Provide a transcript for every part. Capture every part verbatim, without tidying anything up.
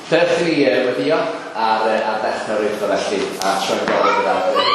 Dewch ni uh, weddio ar, uh, ar ddechrau'r rydw felly a troi'n golyg gyda chi.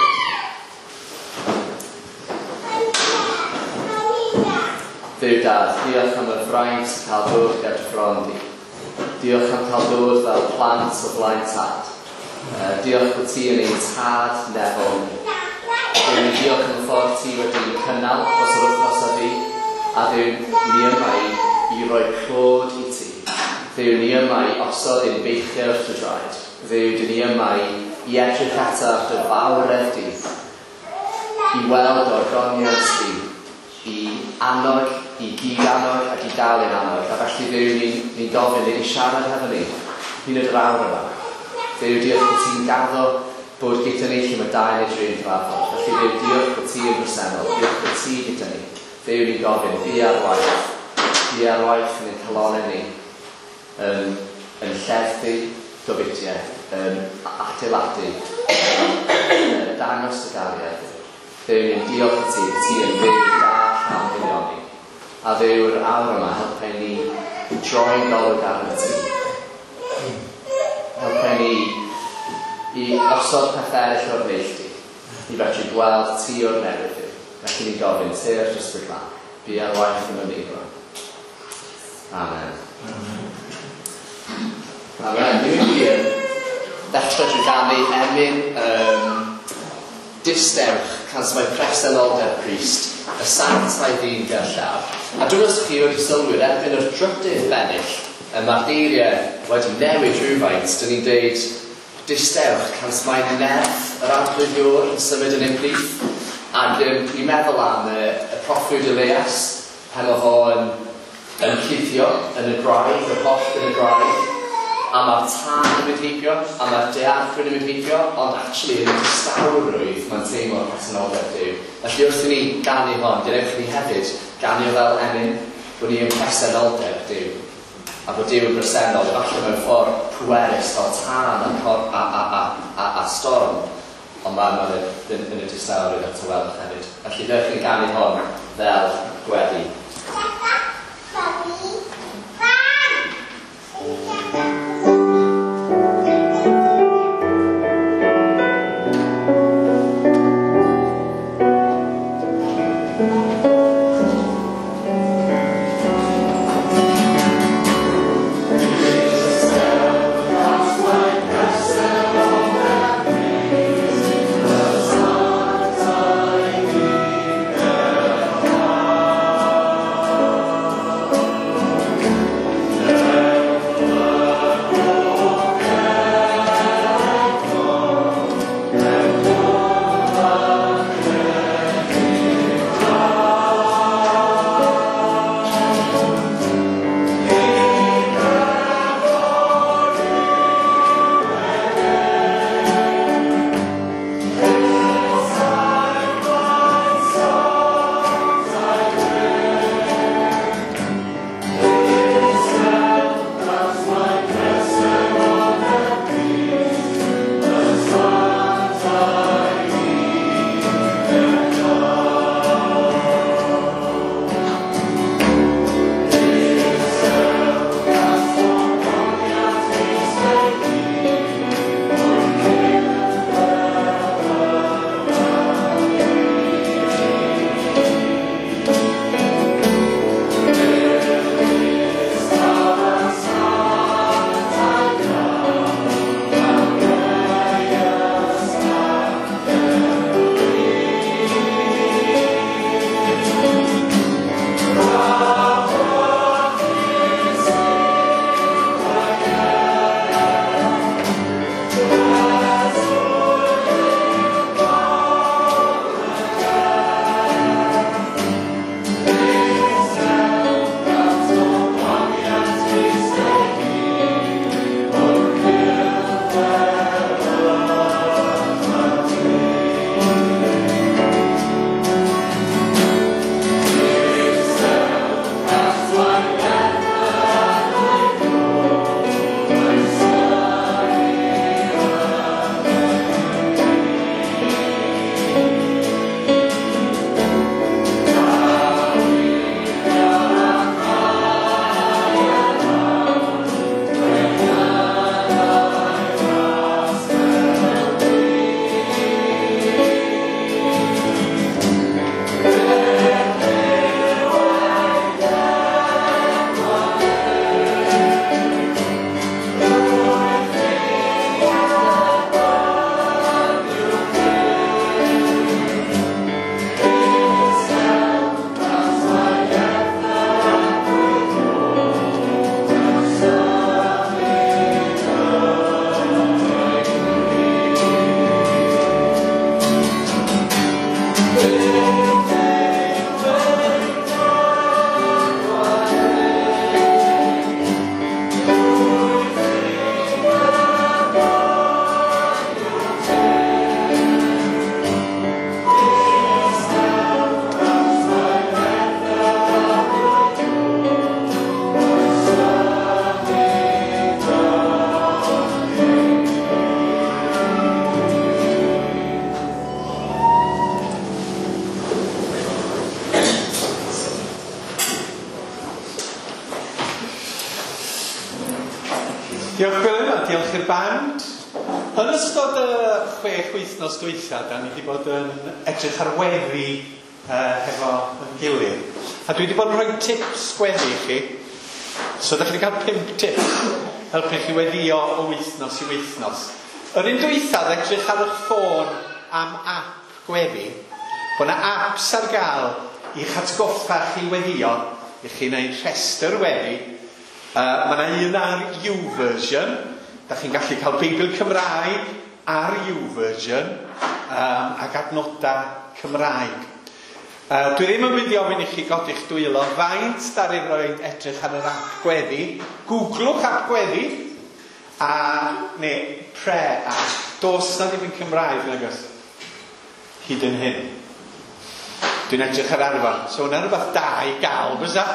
Dduw Dad, diolch am y fraint sy'n cael dod gyda ffron ni. Diolch am cael dod fel plant o blaen tad. Uh, diolch bod ti yn ein tad nefol ni. Dduw ni diolch am y ffordd ti wedi cynnal os yr wythnos a fi, a dduw ni yma i, i roi clod i ti. Dduw ni yma i osod ein beichiau wrth y draed. Dduw dyn ni yma i, i edrych eto ar dy fawredd di, i weld o'r goniant di, i annog, i gyd annog ac i dal yn annog. A felly dduw ni'n ni gofyn i ni siarad hefo ni, hyn y drawr yma. Dduw diolch bod ti'n gaddo bod gyda ni lle mae dau neu drin cyfarfod. Felly dduw diolch bod ti yn bresennol, diolch bod ti gyda ni. Dduw ni'n gofyn, bi ar waith, bi ar waith yn ein calonau ni, um, yn lleddfu gofitiau, um, adeiladu, uh, dangos dy gariad. Dduw ni'n diolch i ti, ti yn fyw da llawn milioni. A dduw'r awr yma helpen ni droi'n golwg arno ti. Helpen ni i osod pethau eraill o'r neilltu, i fedru gweld ti o'r newydd fi. Felly ni'n gofyn, teir just y clap, bi ar waith yn y neighbor. Amen. Amen. Dwi'n mynd ddechrau drwy ganu emyn um, distewch can mae presenoldeb Crist, y sanctau ddyn gyda llaw. A dwi'n os chi wedi sylwyr erbyn yr drydydd bennill, y mae'r geiriau wedi newid rhywfaint, dyn ni'n dweud distewch can mae nerth yr arglwyddiwr yn symud yn ein plith. Ac um, ni'n meddwl am y, y proffwyd Elias, pan oedd o yn, yn cuddio yn y graig, y holl yn y graig. A mae'r tân yn mynd heibio, a mae'r deargryn yn mynd heibio, ond actually yn y distawrwydd mae'n teimlo'r presenoldeb Duw. Felly wrth i ni ganu hon, dynewch ni hefyd ganu fel emyn bod ni yn presenoldeb Duw. A bod Duw yn bresennol, efallai mewn ffordd pwerus o tân a, a, a, a, a, a storm, ond mae'n ma yn, yn y distawrwydd at y welch hefyd. Felly dynewch ni ganu hon fel gweddi. Diolch Gwilym, a diolch i'r band. Yn ystod y chwech wythnos dwytha, da ni wedi bod yn edrych ar weddi uh, hefo yn gilydd. A dwi wedi bod yn rhoi tips gweddi i chi. So da chi wedi cael pimp tips helpu chi weddio o wythnos i wythnos. Yr un dwytha, edrych ar eich ffôn am app gweddi. Bod yna apps ar gael i'ch atgoffa chi weddio, i chi wneud rhestr weddi. Uh, Mae yna un ar YouVersion. Da chi'n gallu cael Beibl Cymraeg ar YouVersion um, ac adnodau Cymraeg. Uh, dwi ddim yn mynd i ofyn i chi godi'ch dwylo faint dar i roed edrych ar yr app gweddi. Googlwch app gweddi a neu pre app. Dos na ddim yn Cymraeg nag oes. Hyd yn hyn. Dwi'n edrych ar arfon. So hwnna'n rhywbeth da i gael, bysa?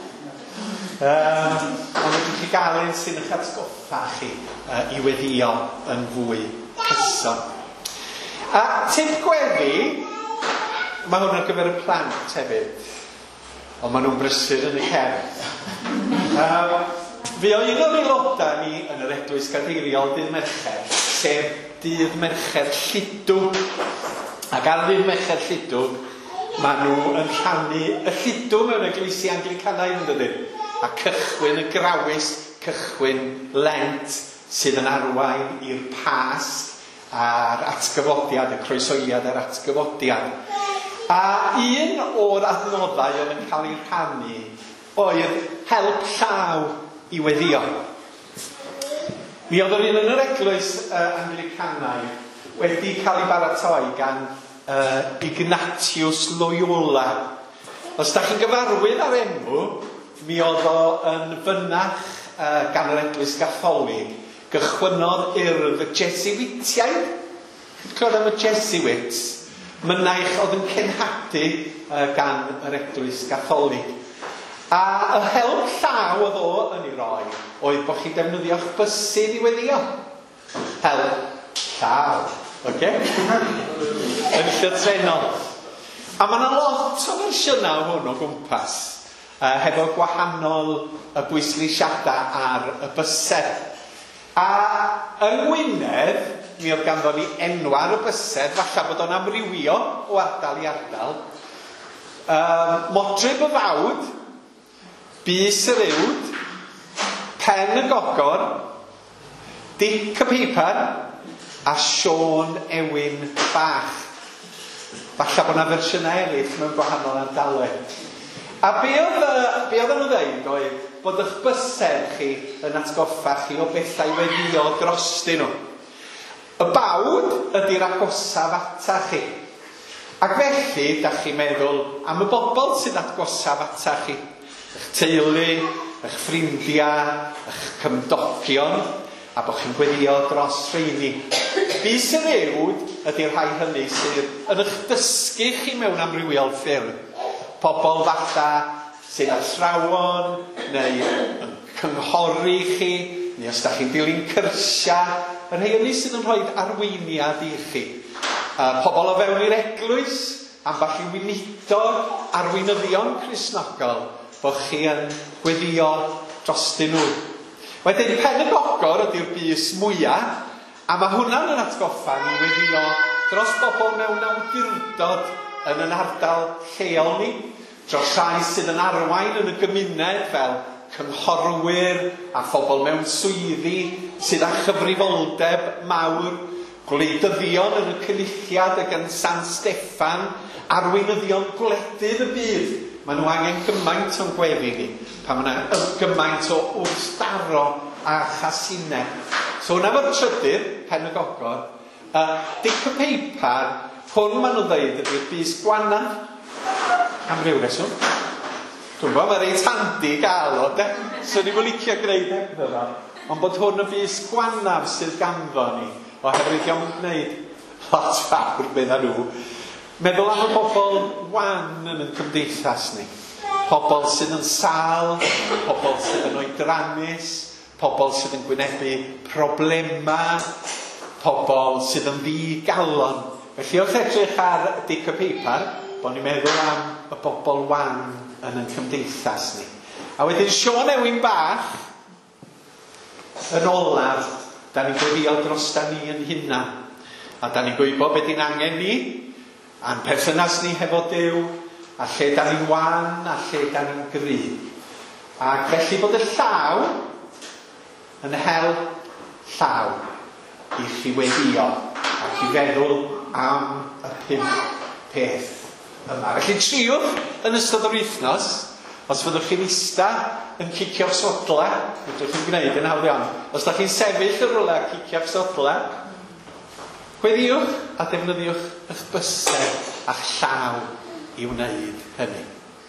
Um, ond ydych chi gael un sy'n eich atgoffa chi uh, i weddio yn fwy cyson. A tip gweddi, mae hwn ar gyfer y plant hefyd, ond maen nhw'n brysur yn y cefn. Um, Fe o un o'r aelodau ni yn yr Eglwys Gadeiriol Dydd Mercher, sef Dydd Mercher Lludw. Ac ar Dydd Mercher Lludw, maen nhw yn rhannu y lludw mewn Eglwysi Anglicanaidd yn dydyn. A cychwyn y grawys, cychwyn Lent sydd yn arwain i'r Pasg a'r atgyfodiad, y croesoiad a'r atgyfodiad. A un o'r adnoddau oedd yn cael ei rhannu oedd help llaw i weddio. Mi oedd yr un yn yr eglwys uh, Anglicanaidd wedi cael ei baratoi gan uh, Ignatius Loyola. Os da chi'n gyfarwydd ar enw, mi oedd o yn fynach uh, gan yr Eglwys Gatholig, gychwynodd urdd y Jesuitiaid. Clywed am y Jesuits, mynaich oedd yn cenhadu uh, gan yr Eglwys Gatholig. A y help llaw oedd o yn ei roi, oedd bod chi defnyddio'ch bysyd i weddio. Help llaw, oce? Okay? Yn llythrennol. A mae yna lot o fersiynau hwn o gwmpas. Uh, hefo gwahanol y bwyslisiadau ar y bysedd. A yng Ngwynedd, mi oedd ganddo ni enwar y bysedd, falle bod o'n amrywio o ardal i ardal. Um, Modryb y Fawd, Bys yr Uwd, Pen y Gogor, Dic y Peipar a Sion Ewin Bach. Falle bod yna fersiynau eraill mewn gwahanol ardaloedd. A be oedd, be oedd nhw ddeud oedd bod eich bysedd chi yn atgoffa chi o bethau weddio drostyn nhw. Y bawd ydy'r agosaf ata chi. Ac felly, da chi'n meddwl am y bobl sydd atgosaf ata chi. Eich teulu, eich ffrindiau, eich cymdogion, a bod chi'n gweddio dros rheini. Bys yr Uwd ydy'r rhai hynny sydd yn eich dysgu chi mewn amrywiol ffyrdd. Pobl fatha sy'n athrawon, neu yn cynghori chi, neu os da chi'n dilyn cyrsia, y rhai hynny sydd yn rhoi arweiniad i chi. Uh, pobl o fewn i'r eglwys, amball i wynidor arweinyddion Cristnogol, bod chi yn gweddio drostyn nhw. Wedyn, Pen y Gogor ydy'r bys mwyaf, a mae hwnna'n yn atgoffa ni weddio dros bobl mewn awdurdod yn yn ardal lleol ni, dros rai sydd yn arwain yn y gymuned fel cynghorwyr a phobl mewn swyddi sydd â chyfrifoldeb mawr, gwleidyddion yn y cynulliad ag yn San Steffan, arweinyddion gwledydd y byd. Maen nhw angen gymaint o'n gweddi ni, pan mae yna gymaint o wrthdaro a chasinau. So hwnna fo'r trydydd, Pen y Gogor, uh, Dic y Peipar, hwn maen nhw'n dweud ydy'r bys gwanaf, am ryw reswm. Dwi'n gwybod, mae'n reit handi gael o, de? So ni'n licio gwneud hebddo fo. Ond bod hwn y bys gwanaf sydd ganddo ni, oherwydd gael yn gwneud lot fawr beth a nhw. Meddwl am y bobl wan yn y cymdeithas ni. Pobl sydd yn sal, pobl sydd yn oedrannus, pobl sydd yn gwynebu problema, pobl sydd yn ddigalon. Felly wrth edrych ar Dic y Peipar, bod ni'n meddwl am y bobl wan yn y cymdeithas ni. A wedyn Sion Ewin Bach, yn olaf, da ni'n gweddio drosda ni yn hynna. A da ni'n gwybod beth i'n angen ni, a'n perthynas ni hefo Duw, a lle da ni'n wan, a lle da ni'n gry. Ac felly bod y llaw yn hel llaw i chi weddio ac i feddwl am y pump peth yma. Felly triwch yn ystod yr wythnos, os fyddwch chi'n ista yn cicio'ch sodla, fydwch chi'n gwneud yn hawdd iawn. Os da chi'n sefyll yn rhywle a cicio'ch sodla, gweddiwch a defnyddiwch eich bysedd a'ch llaw i wneud hynny.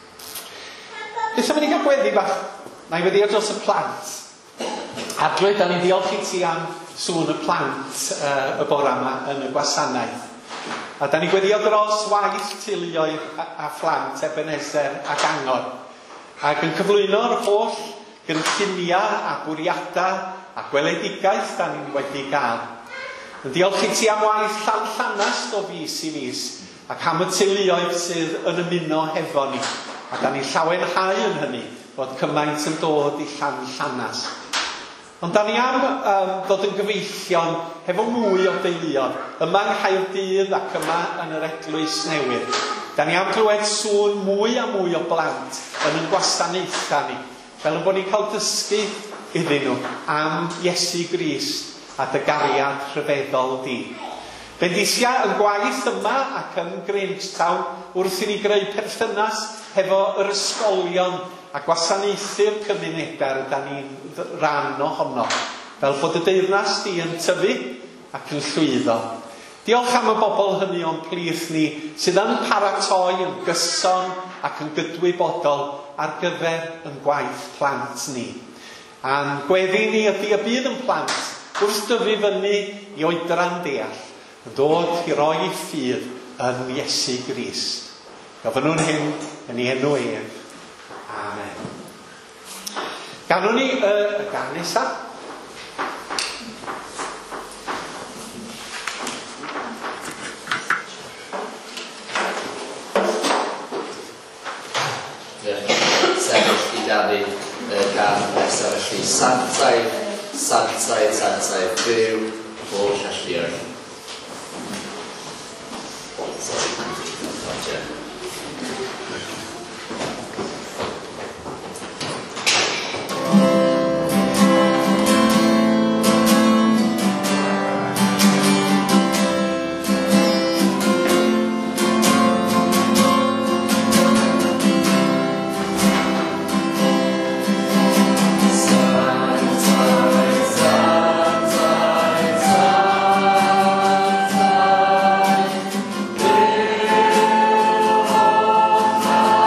Beth am i ni gael gweddi bach? Na i weddio dros y plant. Adrwy, da ni'n diolch i ti am sŵn y plant uh, y bora yma yn y gwasanaeth. A da ni'n gweddio dros waith teuluoedd a, a phlant Ebenezer ac Angor. Ac yn cyflwyno'r holl gynllunia a bwriadau a gweledigaeth da ni'n wedi gael. Yn diolch i ti am waith llawn llanast o fus i fus ac am y teuluoedd sydd yn ymuno hefo ni. A da ni'n llawenhau yn hynny bod cymaint yn dod i llawn llanast. Ond da ni am um, dod yn gyfeillion hefo mwy o deuluodd yma yng Nghaerdydd ac yma yn yr Eglwys Newydd. Da ni am clywed sŵn mwy a mwy o blant yn yn gwasanaetha ni, fel yn bod ni'n cael dysgu iddyn nhw am Iesu Grist a dy gariad rhyfeddol di. Bendisia yn gwaith yma ac yn Grangetown wrth i ni greu perthynas hefo yr ysgolion a gwasanaethu'r cymunedau da ni'n rhan ohono, fel bod y deyrnas di yn tyfu ac yn llwyddo. Diolch am y bobl hynny o'n plith ni sydd yn paratoi yn gyson ac yn gydwybodol ar gyfer yn gwaith plant ni. A'n gweddi ni ydy y bydd yn plant wrth dyfu fyny i oedran deall, yn dod i roi ei ffydd yn Iesu Grist. Gofyn nhw'n hyn yn ei enw ef. Amen. Ganwn ni y, y gan nesaf. Sefyll i Dafydd y gan nesaf, felly sanctaidd, sanctaidd, sanctaidd, Dduw o Llyllioedd. Sanctaidd,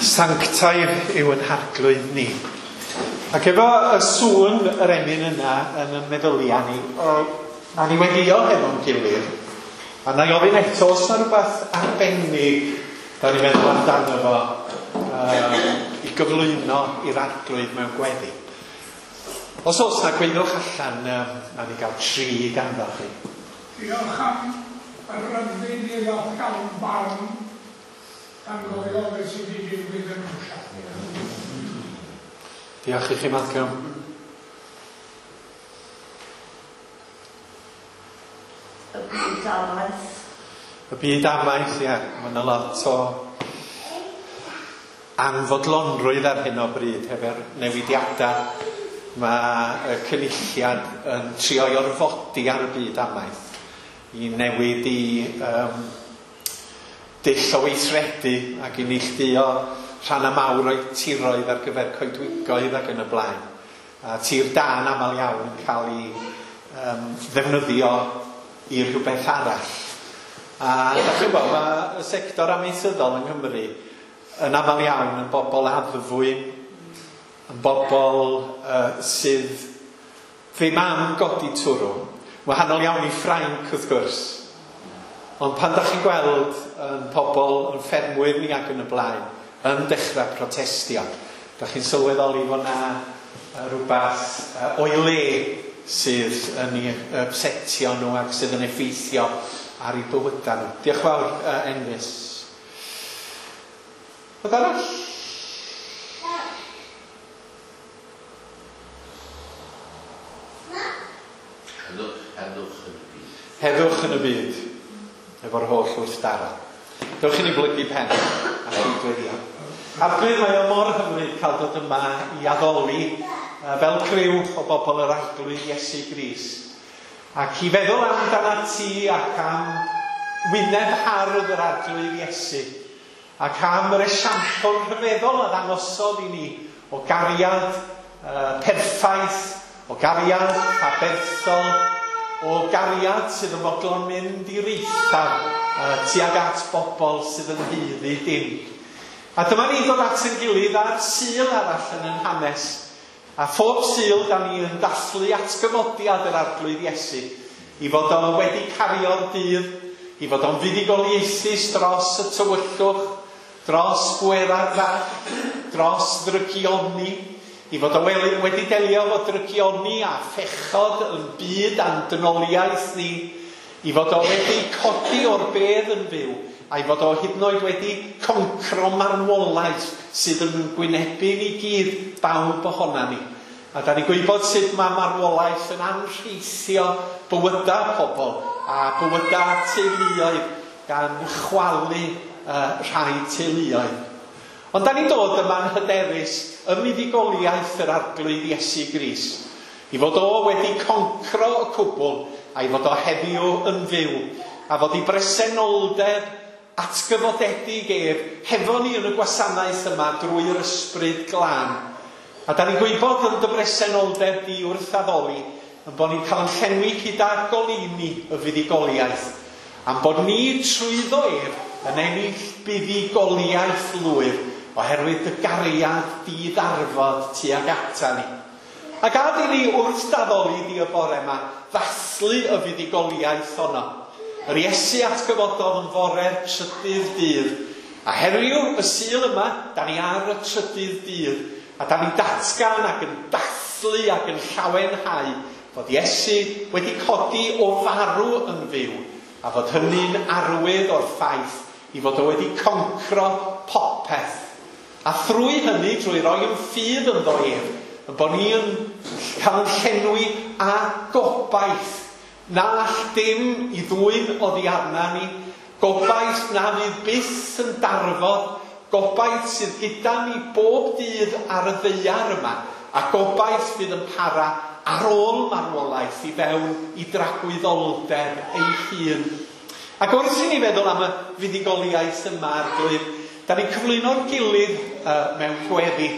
Sanctaidd yw yn harglwydd ni. Ac efo y sŵn yr emyn yna yn y meddyliau ni, o, na ni wedio hefo'n gilydd. A na i ofyn eto, os yna rhywbeth arbennig da ni'n meddwl amdano fo um, i gyflwyno i'r arglwydd mewn gweddi. Os oes na gweithwch allan, um, na ni gael tri ganddo chi. Diolch am y ryddid i ddod gael barn gan gofio beth sydd wedi digwydd yn Rwsia. Diolch i chi, Malcolm. Y byd amaeth. Y byd amaeth, ia. Mae yna lot o anfodlonrwydd ar hyn o bryd hefo'r newidiadau. Mae y cynulliad yn trio i orfodi ar y byd amaeth i newid i um, dull o weithredu ac i neilltuo rhan y mawr o'i tiroedd ar gyfer coedwigoedd ac yn y blaen. A tir dan aml iawn yn cael ei um, ddefnyddio i rhywbeth arall. A da chi'n gwybod, mae y sector amaethyddol yng Nghymru yn aml iawn yn bobl addfwyn, yn bobl uh, sydd ddim am godi twrw. Wahanol iawn i Ffrainc wrth gwrs. Ond pan da chi'n gweld yn pobl yn ffermwyr ni ac yn y blaen yn dechrau protestio, da chi'n sylweddoli fod yna uh, rhywbeth uh, o'i le sydd yn ei uh, setio nhw ac sydd yn effeithio ar ei bywydau nhw. Diolch fawr, uh, Ennis. Oedd arall? Heddwch yn y byd. Heddwch yn y byd. Efo'r holl wrthdara. Dewch i ni blygu pen a chydweddio. Arglwydd mae o mor hyfryd cael dod yma i addoli uh, fel criw o bobl yr arglwydd Iesu Grist. Ac i feddwl amdana ti ac am wyneb hardd yr arglwydd Iesu. Ac am yr esiampl rhyfeddol a ddangosodd i ni o gariad uh, perffaith, o gariad aberthol, o gariad sydd yn fodlon mynd i'r eithaf uh, tuag at bobl sydd yn ddydd dim. A dyma ni ddod at yn gilydd ar Sul arall yn yn hanes. A phob Sul da ni yn dathlu atgyfodiad yr arglwydd Iesu i fod o wedi cario'r dydd, i fod o'n fuddugoliaethus dros y tywyllwch, dros bwera'r fach, dros ddrygioni, i fod o wedi delio fo drygioni a phechod yn byd a'n dynoliaeth ni, i fod o wedi codi o'r bedd yn fyw, a i fod o hyd yn oed wedi concro marwolaeth sydd yn gwynebu ni gyd bawb ohona ni. A da ni gwybod sut mae marwolaeth yn anrheithio bywydau pobl a bywydau teuluoedd gan chwalu uh, rhai teuluoedd. Ond da ni'n dod yma'n hyderus ym fuddugoliaeth yr arglwydd Iesu Grist, i fod o wedi concro y cwbl a i fod o heddiw yn fyw, a fod i bresenoldeb atgyfodedig ef hefo ni yn y gwasanaeth yma drwy'r ysbryd glân. A da ni'n gwybod yn dy bresenoldeb di wrth addoli yn bod ni'n cael yn llenwi gyda golini y fuddugoliaeth, am bod ni trwyddo ef yn ennill buddugoliaeth lwyr oherwydd dy gariad di-ddarfod tuag ata ni. Ac a di ni wrth daddoli di y bore yma ddathlu y fuddugoliaeth honno. Yr Iesu atgyfododd yn fore'r trydydd dydd. A heddiw y Sul yma, da ni ar y trydydd dydd. A da ni'n datgan ac yn dathlu ac yn llawenhau fod Iesu wedi codi o farw yn fyw. A fod hynny'n arwydd o'r ffaith i fod o wedi concro popeth. A thrwy hynny, drwy roi yn ffydd yn ddoef, yn bod ni yn cael yn llenwi a gobaith. Na all dim i ddwyn oddi arna ni, gobaith na fydd byth yn darfod, gobaith sydd gyda ni bob dydd ar y ddeiar yma, a gobaith fydd yn para ar ôl marwolaeth i fewn i dragwyddoldeb ei hun. Ac wrth i ni feddwl am y fuddugoliaeth yma ar glwydd, da ni'n cyflwyno'r gilydd uh, mewn gweddi.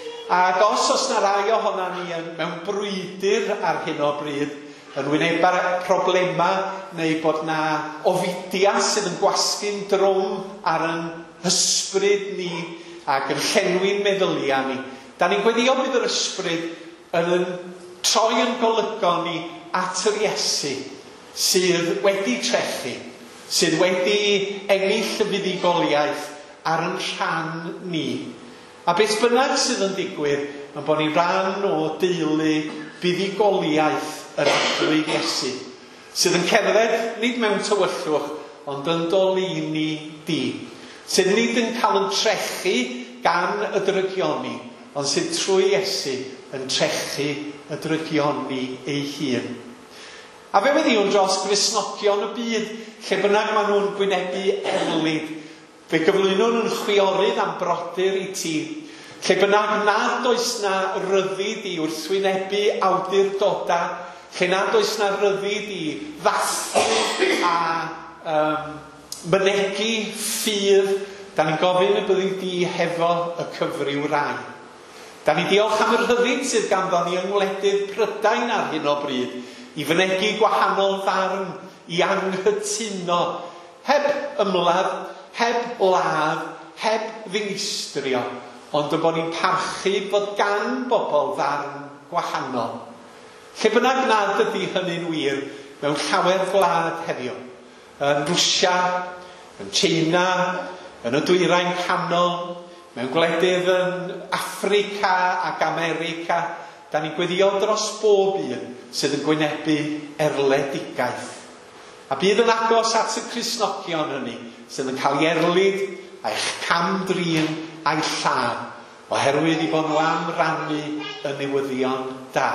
Ac os oes na rai ohona ni mewn brwydr ar hyn o bryd, yn wynebu'r problema neu bod na ofidia sydd yn gwasgu'n drwm ar yn hysbryd ni, ac yn llenwi'n meddyliau ni. Da ni'n gweddio bydd yr ysbryd yn troi yn golygon ni at yr Iesu sydd wedi trechu, sydd wedi ennill y fuddugoliaeth ar yn rhan ni. A beth bynnag sydd yn digwydd, yn bod ni rhan o deulu buddugoliaeth yr Eglwys Iesu, sydd yn cerdded nid mewn tywyllwch, ond yn dolini di, sydd nid yn cael yn trechu gan y drygioni, ond sydd trwy Iesu yn trechu y drygioni ei hun. A fe wedi nhw'n dros Gristnogion y byd, lle bynnag maen nhw'n gwynebu erlyd, fe gyflwynwn yn chwiorydd am brodyr i ti, lle bynnag nad oes na ryddid i wrthwynebu awdurdoda, lle nad oes na ryddid i ddathlu a um, mynegu ffydd, da ni'n gofyn y byddi di hefo y cyfryw rai. Da ni diolch am yr hyddid sydd ganddo ni yng ngwledydd Prydain ar hyn o bryd, i fynegu gwahanol ddarn, i anghytuno, heb ymladd, heb ladd, heb ddinistrio, ond y bod ni'n parchu bod gan bobl ddarn gwahanol. Lle bynnag nad ydy hynny'n wir mewn llawer gwlad heddiw, yn Rwsia, yn Tsieina, yn y Dwyrain Canol, mewn gwledydd yn Affrica ac America, da ni'n gweddio dros bob un sydd yn gwynebu erledigaeth. A bydd yn agos at y Cristnogion hynny, sydd yn cael ei erlyd a'ch camdrin a'i lladd, oherwydd i bod nhw am rannu y newyddion da.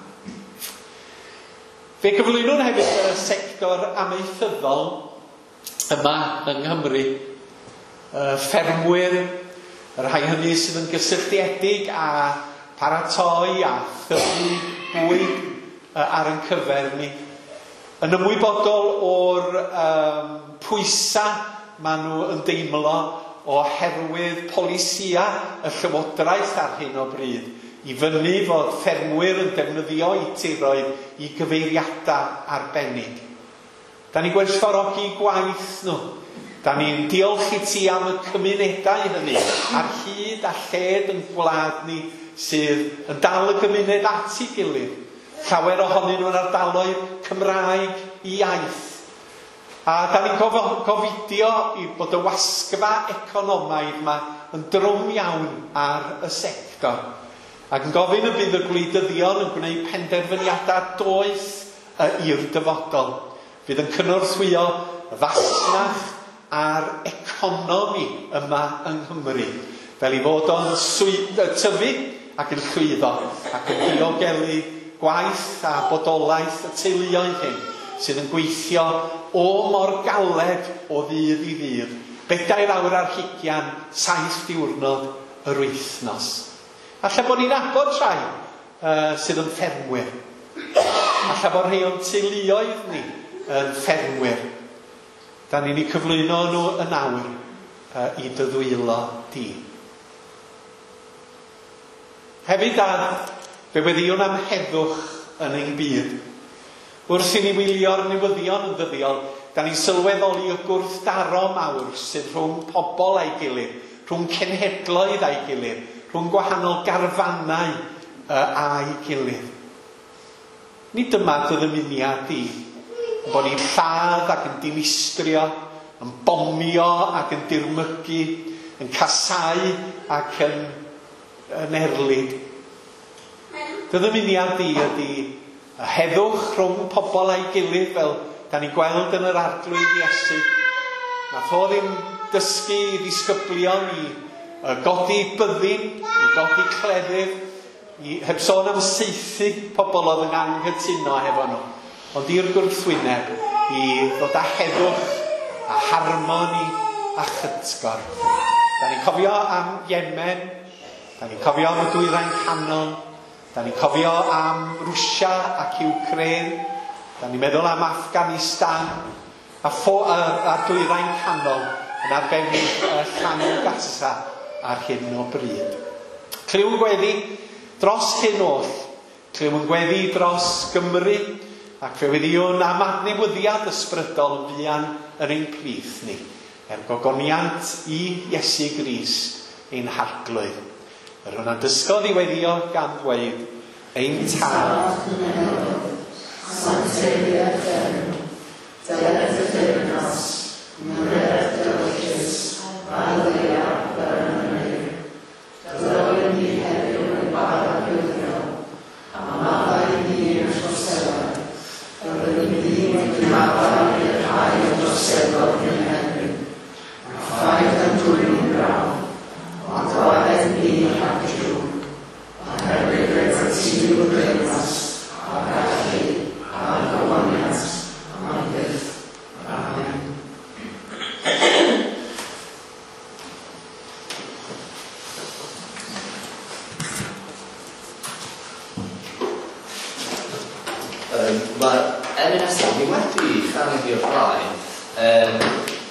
Fe gyflwynwn hefyd y sector amaethyddol yma yng Nghymru, y ffermwyr, yr rhai hynny sydd yn gysylltiedig a paratoi a thyfu bwyd ar yn cyfer ni, yn ymwybodol o'r um, pwysa maen nhw yn deimlo oherwydd polisia y llywodraeth ar hyn o bryd, i fyny fod ffermwyr yn defnyddio eu tiroedd i gyfeiriadau arbennig. Da ni'n gwerthfawrogi gwaith nhw. Da ni'n diolch i ti am y cymunedau hynny, ar hyd a lled yn gwlad ni sydd yn dal y gymuned at ei gilydd. Llawer ohonyn nhw'n ardaloedd Cymraeg i iaith. A da ni'n gofidio i bod y wasgfa economaidd yma yn drwm iawn ar y sector. Ac yn gofyn y bydd y gwleidyddion yn gwneud penderfyniadau doeth i'r dyfodol. Fydd yn cynorthwyo y fasnach a'r economi yma yng Nghymru, fel i fod o'n tyfu ac yn llwyddo, ac yn diogelu gwaith a bodolaeth y teuluoedd hyn, sydd yn gweithio o mor galed o ddydd i ddydd, bedair awr ar hugian, saith diwrnod yr wythnos. Alla bod ni'n abod rhai uh, sydd yn ffermwyr. Alla bod rhai o'n teuluoedd ni yn ffermwyr. Da ni'n ei cyflwyno nhw yn awr uh, i dyddwylo di. Hefyd a fe weddiwn am heddwch yn ein byd. Wrth i ni wylio'r newyddion yn ddyddiol, da ni'n sylweddoli y gwrthdaro mawr sydd rhwng pobl a'i gilydd, rhwng cenhedloedd a'i gilydd, rhwng gwahanol garfannau uh, a'i gilydd. Nid dyma dy ddymuniad di, bod ni'n lladd ac yn dinistrio, yn bomio ac yn dirmygu, yn casau ac yn, yn erlyd. Dy ddymuniad di ydy y heddwch rhwng pobl a'i gilydd, fel da ni'n gweld yn yr arglwydd Iesu. Nath o ddim dysgu i ddisgyblion i uh, godi byddin, i godi cleddyf, i heb sôn am saethu pobl oedd yn anghytuno hefo nhw, ond i'r gwrthwyneb i ddod â heddwch a harmoni a chytgor. Da ni'n cofio am Yemen, da ni'n cofio am y Dwyrain Canol, da ni'n cofio am Rwsia ac Ukraine, da ni'n meddwl am Afghanistan a, ffo, a, a Dwyrain Canol yn arbennig uh, llan Gaza ar hyn o bryd. Cliw yn gweddi dros hyn oll, cliw yn gweddi dros Gymru, ac fe weddiwn am adnewyddiad ysbrydol fuan yn ein plith ni, er gogoniant i Iesu Grist ein harglwydd. Yr hwnna'n dysgodd i weddio gan ddweud, ein tad. Sancteidiad Eterno, Deled y Ffyrnos, Myred Dylchus, Malia Bernamir, Dyloen ni heddiw yn barod gwyddiol, a maddau ni yn troseddau, yr yn ddim yn maddau i'r rhai o troseddol yn heddiw, a ffaith yn dwy'n grawn, ond gwaed ni rhag drw, a hefyd rhaid y tîm o gremas, a gallu, a gywaniad, a byth. Amen. Um, Mae'r M N S ni wedi chanlygu o'r blaen um,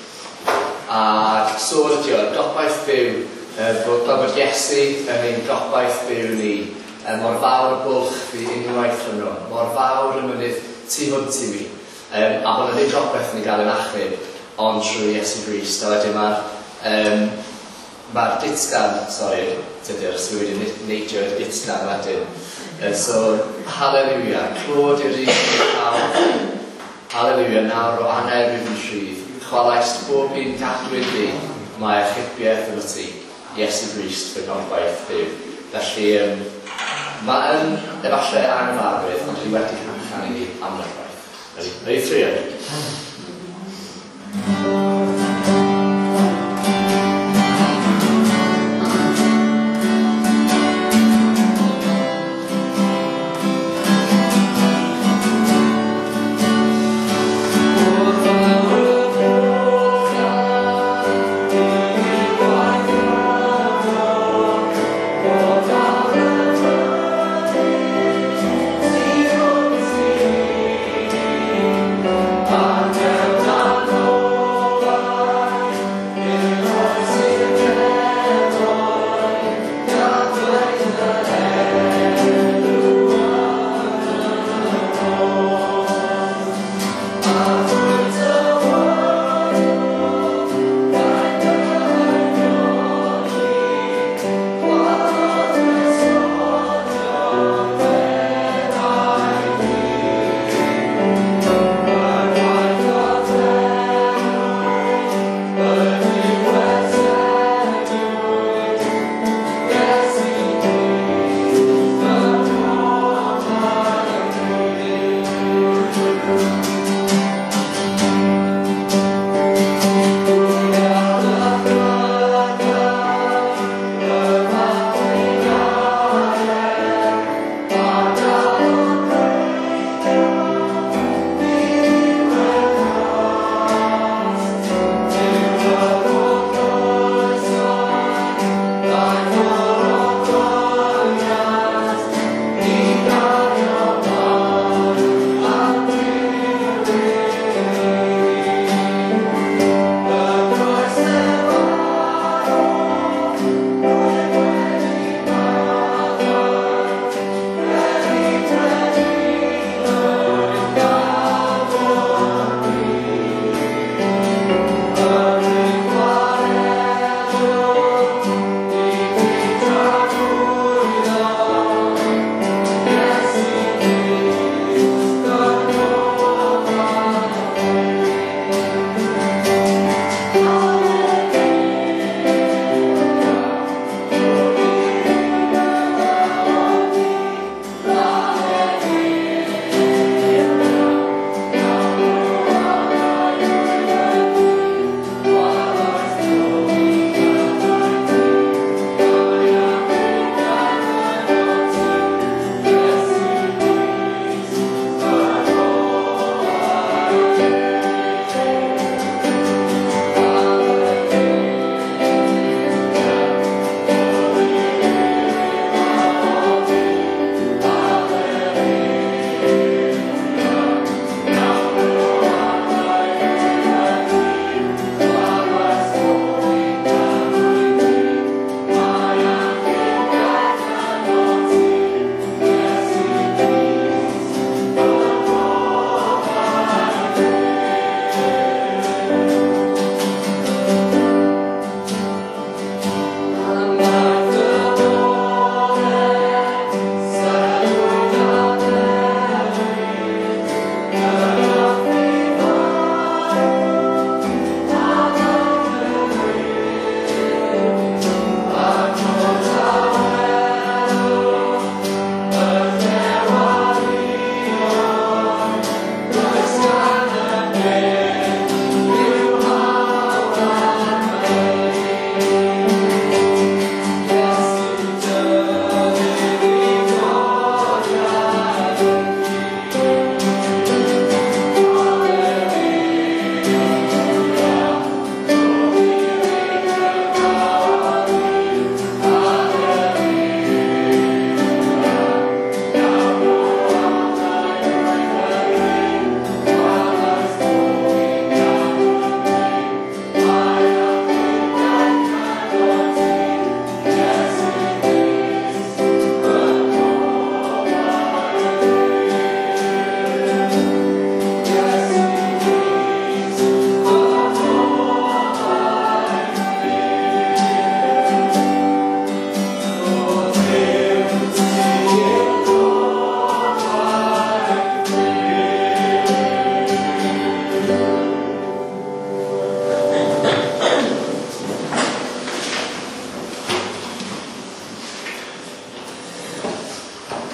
a sôn ydi o'r dogbaith byw uh, bod Gofod Iesu yn ein dogbaith byw ni uh, mor fawr bwlch fi unwaith yn nhw, mor fawr yn mynydd tu hwnt i mi um, a bod yna ddim dogbaith yn ei gael yn achub ond trwy Iesu Grist. A wedyn mae'r um, mae'r ditgan, sori, tydi'r sydd wedi neidio'r ditgan wedyn. Uh, so, Hallelujah, clod i'r un i'r pawb, Hallelujah, nawr o anerydd yn rhydd, chwalaist bob un gadwyn fi, mae achubiaeth yn y ti, Iesu Grist fy gofbaith byw. Felly, um, mae yn efallai anghyfarwydd, ond dwi wedi canu ni am yr gwaith. Rydw i trio. Amen.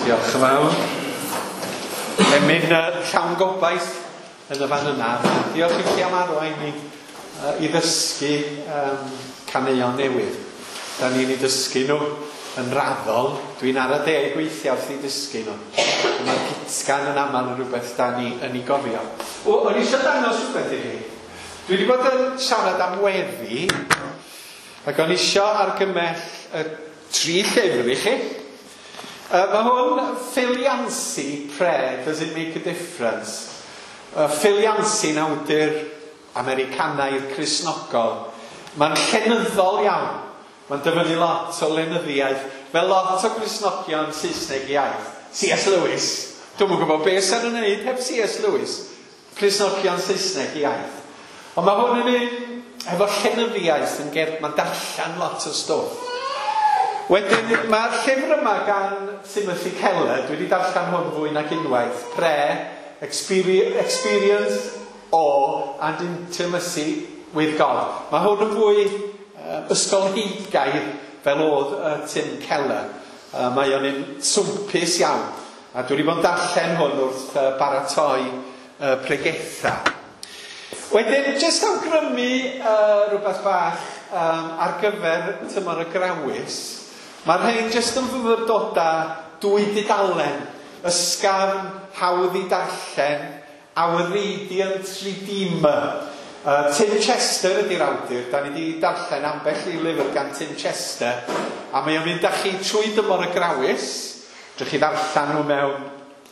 Diolch yn fawr. Emyn uh, llawn gobaith yn y fan yna. Diolch i chi am arwain i, uh, i ddysgu um, caneuon newydd. Da ni'n ei dysgu nhw yn raddol. Dwi'n ar y deg weithiau wrth i dysgu nhw. Mae'r gitgan yn aml yn rhywbeth da ni yn ei gofio. O, o'n i eisiau dangos rhywbeth i chi. Dwi wedi bod yn siarad am weddi, ac o'n i eisiau argymell y tri llyfr i chi. Uh, mae hwn ffiliansi, prayer, does it make a difference? Uh, ffiliansi'n awdur Americanaidd Cristnogol. Mae'n llenyddol iawn. Mae'n dyfynu lot o lenyddiaeth, fel lot o Cristnogion Saesneg iaith. C S Lewis. Dwi'n mwyn gwybod beth sy'n ymwneud heb C S Lewis. Cristnogion Saesneg iaith. Ond mae hwn yn un efo llenyddiaeth yn ger, mae'n darllen lot o stwff. Wedyn, mae'r llyfr yma gan Timothy Keller, dwi wedi darllen hwn fwy nag unwaith, Prayer, Experience, Awe and Intimacy with God. Mae hwn yn fwy uh, ysgolheigaidd fel oedd uh, Tim Keller. Uh, mae o'n un swmpus iawn. A dwi wedi bod yn darllen hwn wrth uh, baratoi uh, pregetha. Wedyn, jyst awgrymu uh, rhywbeth bach um, ar gyfer tymor y grawys. Mae'r rhain jyst yn fyfyrdodau dwy dudalen, ysgafn, hawdd i darllen, awreiddiant redeemer. Uh, Tim Chester ydy'r awdur, da ni wedi darllen ambell i lyfr gan Tim Chester, a mae o'n mynd â chi trwy dymor y grawys, drwy chi ddarllen nhw mewn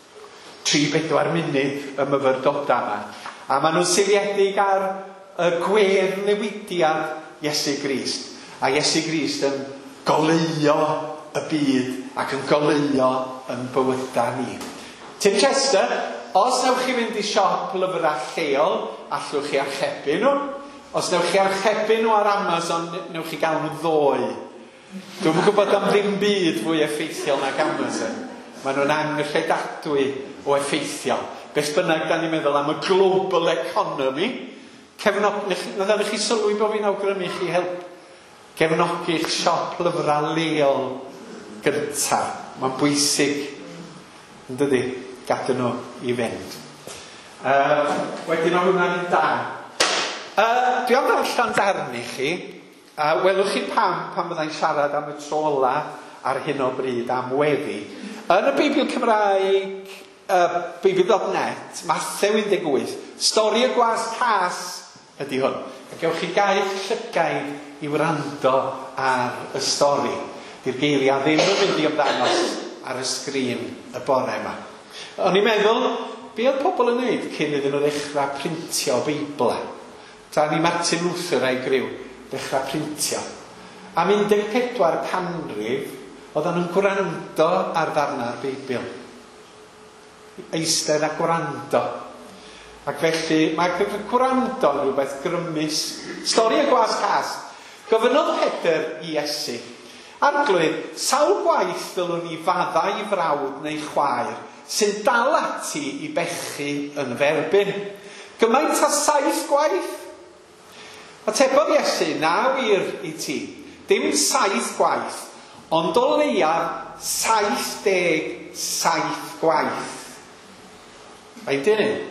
tri bedwar munud y myfyrdodau yma. A maen nhw'n seiliedig ar y gwedd newidiad Iesu Grist. A Iesu Grist yn goleuo y byd ac yn goleuo yn bywydau ni. Tim Chester, os newch chi fynd i siop lyfrau lleol, allwch chi archebu nhw. Os newch chi archebu nhw ar Amazon, newch chi gael nhw ddoe. Dwi'n gwybod am ddim byd fwy effeithiol nag Amazon. Maen nhw'n anghyffredadwy o effeithiol. Beth bynnag da ni'n meddwl am y global economy, Cefnog, chi sylwi bod fi'n awgrymu chi help gefnogi'ch siop lyfrau leol gyntaf. Mae'n bwysig, yn dydi, gadw nhw i fynd. Uh, wedyn o hwnna'n un da. Uh, dwi am ddarllen darn i chi. Uh, welwch chi pam pan byddai'n siarad am y tro ola ar hyn o bryd am weddi. Yn y Beibl Cymraeg, uh, Beibl dot net, Mathew un deg wyth, stori y gwas cas ydy hwn. A gewch chi gaeth llygaid i wrando ar y stori. Di'r geiriau ddim yn mynd i ymddangos ar y sgrin y bore yma. O'n i'n meddwl, be oedd pobl yn neud cyn iddyn nhw ddechrau printio Beibl? Ta ni Martin Luther a'i griw, ddechrau printio. Am un deg pedwar canrif, oedden nhw'n gwrando ar ddarna'r Beibl. Eistedd a gwrando. Ac felly, mae gwrando yn rhywbeth grymus. Stori y gwas cas. Gofynodd Peter i Iesu, arglwydd, sawl gwaith ddylwn ni faddau i frawd neu chwaer sy'n dal ati i bechu yn ferbyn? Gymaint a saith gwaith? Atebodd Iesu, na wir i ti, dim saith gwaith, ond o leiaf saith deg saith gwaith. Faint ydyn ni?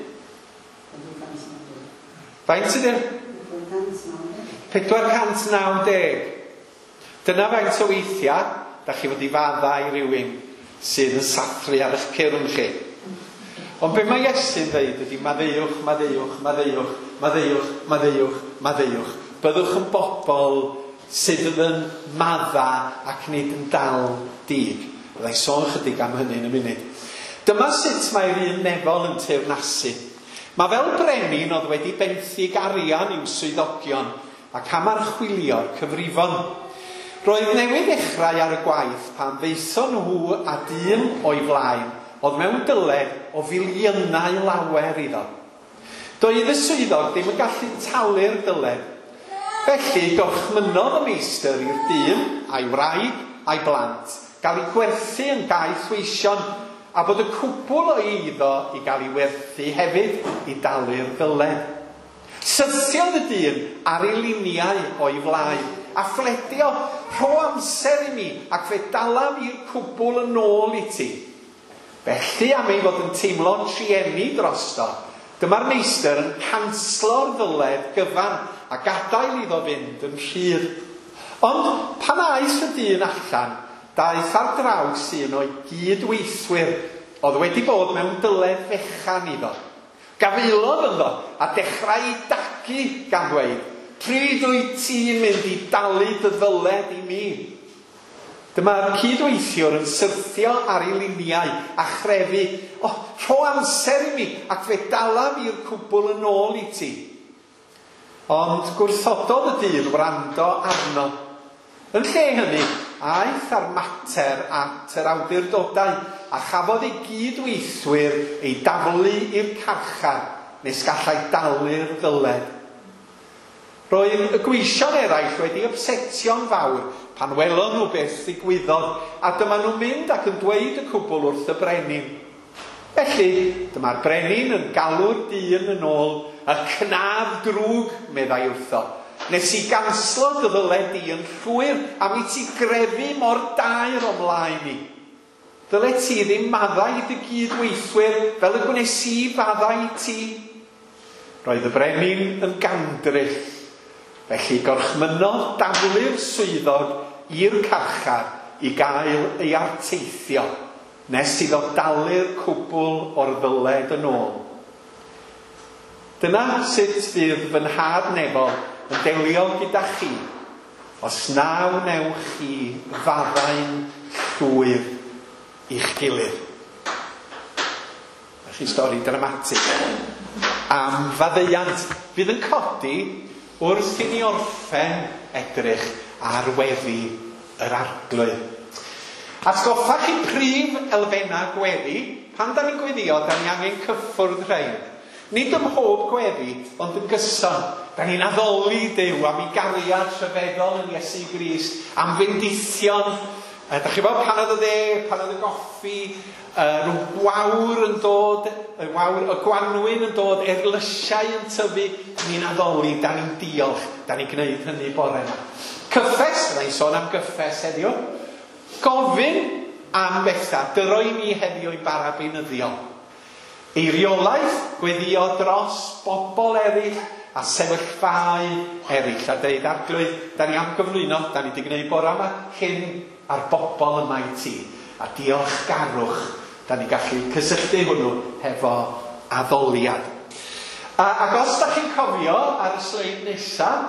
Faint ydyn ni? pedwar cant naw deg. Dyna faint o weithiau, da chi fod i faddau rhywun sydd yn sathru ar eich cyrn chi. Ond be mae Iesu'n dweud ydy maddeuwch, maddeuwch, maddeuwch, maddeuwch, maddeuwch, maddeuwch. Byddwch yn bobl sydd yn madda ac nid yn dal dig. Byddai'n sôn chydig am hynny yn y munud. Dyma sut mae'r un nefol yn teyrnasu. Mae fel brenin oedd wedi benthyg arian i'w swyddogion ac am archwilio'r cyfrifon. Roedd newydd ddechrau ar y gwaith pan ddeithon nhw a dyn o'i flaen oedd mewn dyled o filiynau lawer iddo. Doedd y swyddog ddim yn gallu talu'r dyled. Felly gorchmynodd y meistr i'r dyn a'i wraig a'i blant gael ei gwerthu yn gaeth weision a bod y cwbl o iddo i gael ei werthu hefyd i dalu'r dyled. Syrthiodd y dyn ar ei liniau o'i flaen a phledio, rho amser i mi ac fe dalaf i'r cwbl yn ôl i ti. Felly am ei fod yn teimlo trieni drosto, dyma'r meistr yn canslo'r ddyled gyfan a gadael iddo fynd yn rhydd. Ond pan aeth y dyn allan, daeth ar draws un o'i gydweithwyr oedd wedi bod mewn dyled fechan iddo. Gafaelodd ynddo a dechrau i dagu gan dweud, pryd wyt ti'n mynd i dalu dy ddyled i mi? Dyma'r cydweithiwr yn syrthio ar ei luniau a chrefu, o, rho amser i mi ac fe dalaf i'r cwbl yn ôl i ti. Ond gwrthododd y dyn wrando arno. Yn lle hynny, aeth ar mater at yr awdurdodau a chafodd ei gydweithwyr ei daflu i'r carchar nes gallai dalu'r ddyled. Roedd y gweision eraill wedi upsetio'n fawr pan welon nhw beth ddigwyddodd a dyma nhw'n mynd ac yn dweud y cwbl wrth y brenin. Felly, dyma'r brenin yn galw'r dyn yn ôl, y cnaf drwg, meddai wrtho. Nes i ganslo dy ddyled i yn llwyr am i ti grefu mor dair o mlaen i. Dyle ti ddim maddau dy gydweithwyr fel y gwnes i faddau i ti. Roedd y brenin yn gandryll. Felly gorchmynnodd daflu'r swyddog i'r carchar i gael ei arteithio, nes iddo dalu'r cwbl o'r ddyled yn ôl. Dyna sut fydd fy nhad Nebo yn delio gyda chi, os na wnewch chi faddau'n llwyr i'ch gilydd. Felly stori dramatig am faddeuant fydd yn codi wrth i ni orffen edrych ar weddi yr arglwydd. Atgoffa chi prif elfenna gweddi, pan da ni'n gweddio, da ni angen cyffwrdd rhain. Nid ym mhob gweddi, ond yn gyson. Da ni'n addoli Duw am ei gariad rhyfeddol yn Iesu Grist, am fendithion. Da chi bod pan oedd y dde, pan oedd y goffi, uh, rhyw gwawr yn dod, y, wawr, y gwanwyn yn dod, erlysiau yn tyfu, ni'n addoli, da ni'n diolch, da ni'n gwneud hynny bore yma. Cyffes, da ni'n sôn am gyffes heddiw, gofyn am bethau, dyroi ni heddiw i bara beunyddiol. Eiriolaeth gweddio dros bobl eraill a sefyllfau eraill, a deud arglwydd, da ni am gyflwyno, da ni wedi gwneud bore yma, hyn ar bobl yma i ti, a diolch garwch, da ni gallu cysylltu hwnnw hefo addoliad. A, ac os da chi'n cofio ar y sleid nesaf,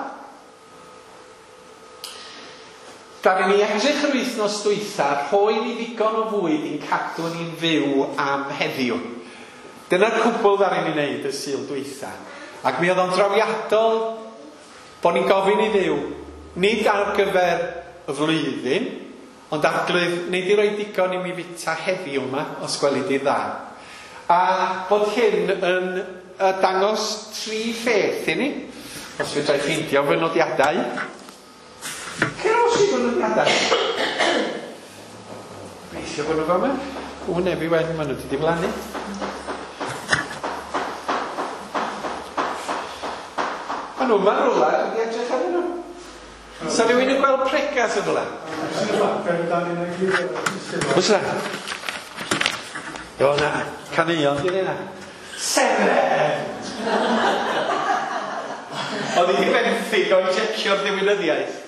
da ni edrych yr wythnos dwytha, rhoi ni ddigon o fwyd i'n cadw ni'n fyw am heddiw. Dyna'r cwbl dda ni'n wneud y Sul dwytha. Ac mi oedd o'n drawiadol bod ni'n gofyn i Dduw, nid ar gyfer y flwyddyn, ond arglwydd, nid i roi digon i mi fita heddiw yma, os gwelid i dda. A bod hyn yn uh, dangos tri pheth i ni, os fydda i ffeindio fy nodiadau. Ceros i fy nodiadau? Beithio bod nhw fama? O, nefi wen, maen nhw wedi diflannu. Maen nhw ma'n rwla, wedi edrych ar nhw. Sa rhywun yn gweld pregas yn rwla? Oes yna? O na, caneuon di yna. Seren! Oedd hi benthyg o'i checio'r ddiwinyddiaeth.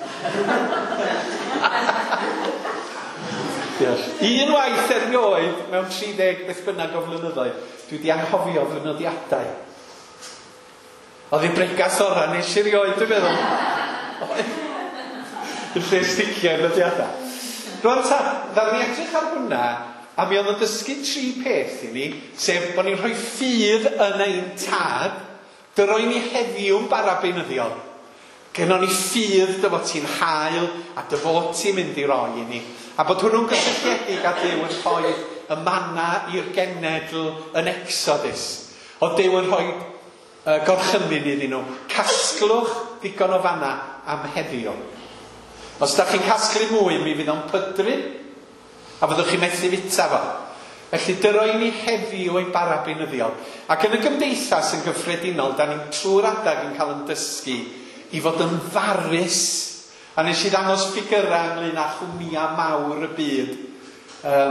Un waith erioed mewn tri deg beth bynnag o flynyddoedd, dwi wedi anghofio fy nodiadau. Oedd hi bregas ora nes i rioed, dwi'n meddwl. Yn lle sticio'r nodiadau. Rwan ta, ddar ni edrych ar hwnna, a mi oedd yn dysgu tri peth i ni, sef bod ni'n rhoi ffydd yn ein tad, dyroi ni heddiw'n bara beunyddiol. Gennon ni ffydd dy fod ti'n hael a dy fod ti'n mynd i roi i ni. A bod hwnnw'n gysylltiedig a Duw yn rhoi y manna i'r genedl yn Exodus. O Duw yn rhoi uh, gorchymyn iddyn nhw. Casglwch ddigon o fanna am heddiw. Os da chi'n casglu mwy, mi fydd o'n pydru, a fyddwch chi'n methu fita fo. Felly dyroi ni heddiw o'i bara beunyddiol. Ac yn y gymdeithas yn gyffredinol, da ni'n trwy'r adag yn cael yn dysgu i fod yn farus. A nes i ddangos ffigyra ynglyn â chwmnia mawr y byd. Um,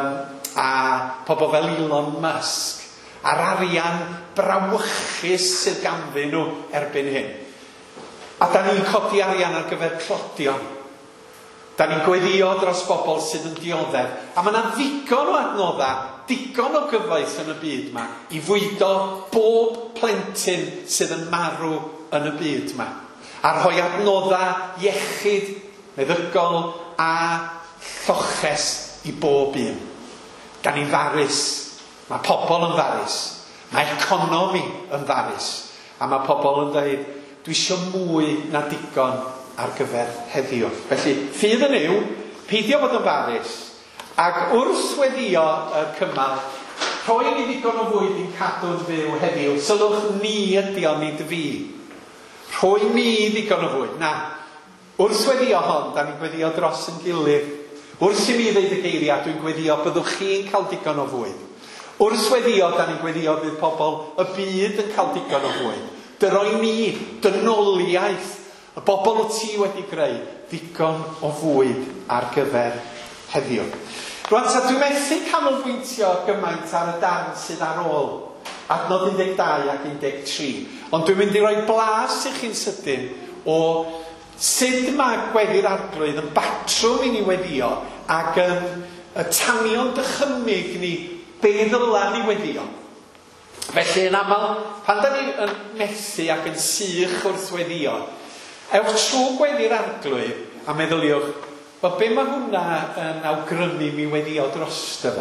a pobl fel Elon Musk, a'r arian brawychus sydd ganddyn nhw erbyn hyn. A da ni'n codi arian ar gyfer clodion. Da ni'n gweddio dros bobl sydd yn dioddef. A mae yna ddigon o adnoddau, digon o gyfoeth yn y byd yma i fwydo bob plentyn sydd yn marw yn y byd yma. A rhoi adnoddau iechyd, meddygol a lloches i bob un. Da ni'n farus. Mae pobl yn farus. Mae economi yn farus. A mae pobl yn dweud, dwi eisiau mwy na digon ar gyfer heddiw. Felly, ffydd yn yw, peidio bod yn farus, ac wrth weddio y cymal, rhoi ni ddigon o fwyd i'n cadw'n fyw heddiw. Sylwch ni ydi o nid fi. Rhoi ni ddigon o fwyd. Na, wrth weddio hon, da ni'n gweddio dros yn gilydd. Wrth i mi ddeud y geiriau, dwi'n gweddio byddwch chi'n cael digon o fwyd. Wrth weddio, da ni'n gweddio bydd pobl y byd yn cael digon o fwyd. Dyroi ni dynoliaeth y bobl o ti wedi greu ddigon o fwyd ar gyfer heddiw. Rwan, ta dwi'n methu canolbwyntio gymaint ar y darn sydd ar ôl, adnod un deg dau ac un deg tri. Ond dwi'n mynd i roi blas i chi'n sydyn o sut mae gweddi'r arglwydd yn batrwm i ni weddio ac yn y tanion dychymyg ni be ddyla ni weddio. Felly, yn aml, pan da ni'n methu ac yn sych wrth weddio, ewch trwy gweddi'r arglwydd a meddyliwch, wel, be mae hwnna yn awgrymu mi weddio dros dyfa?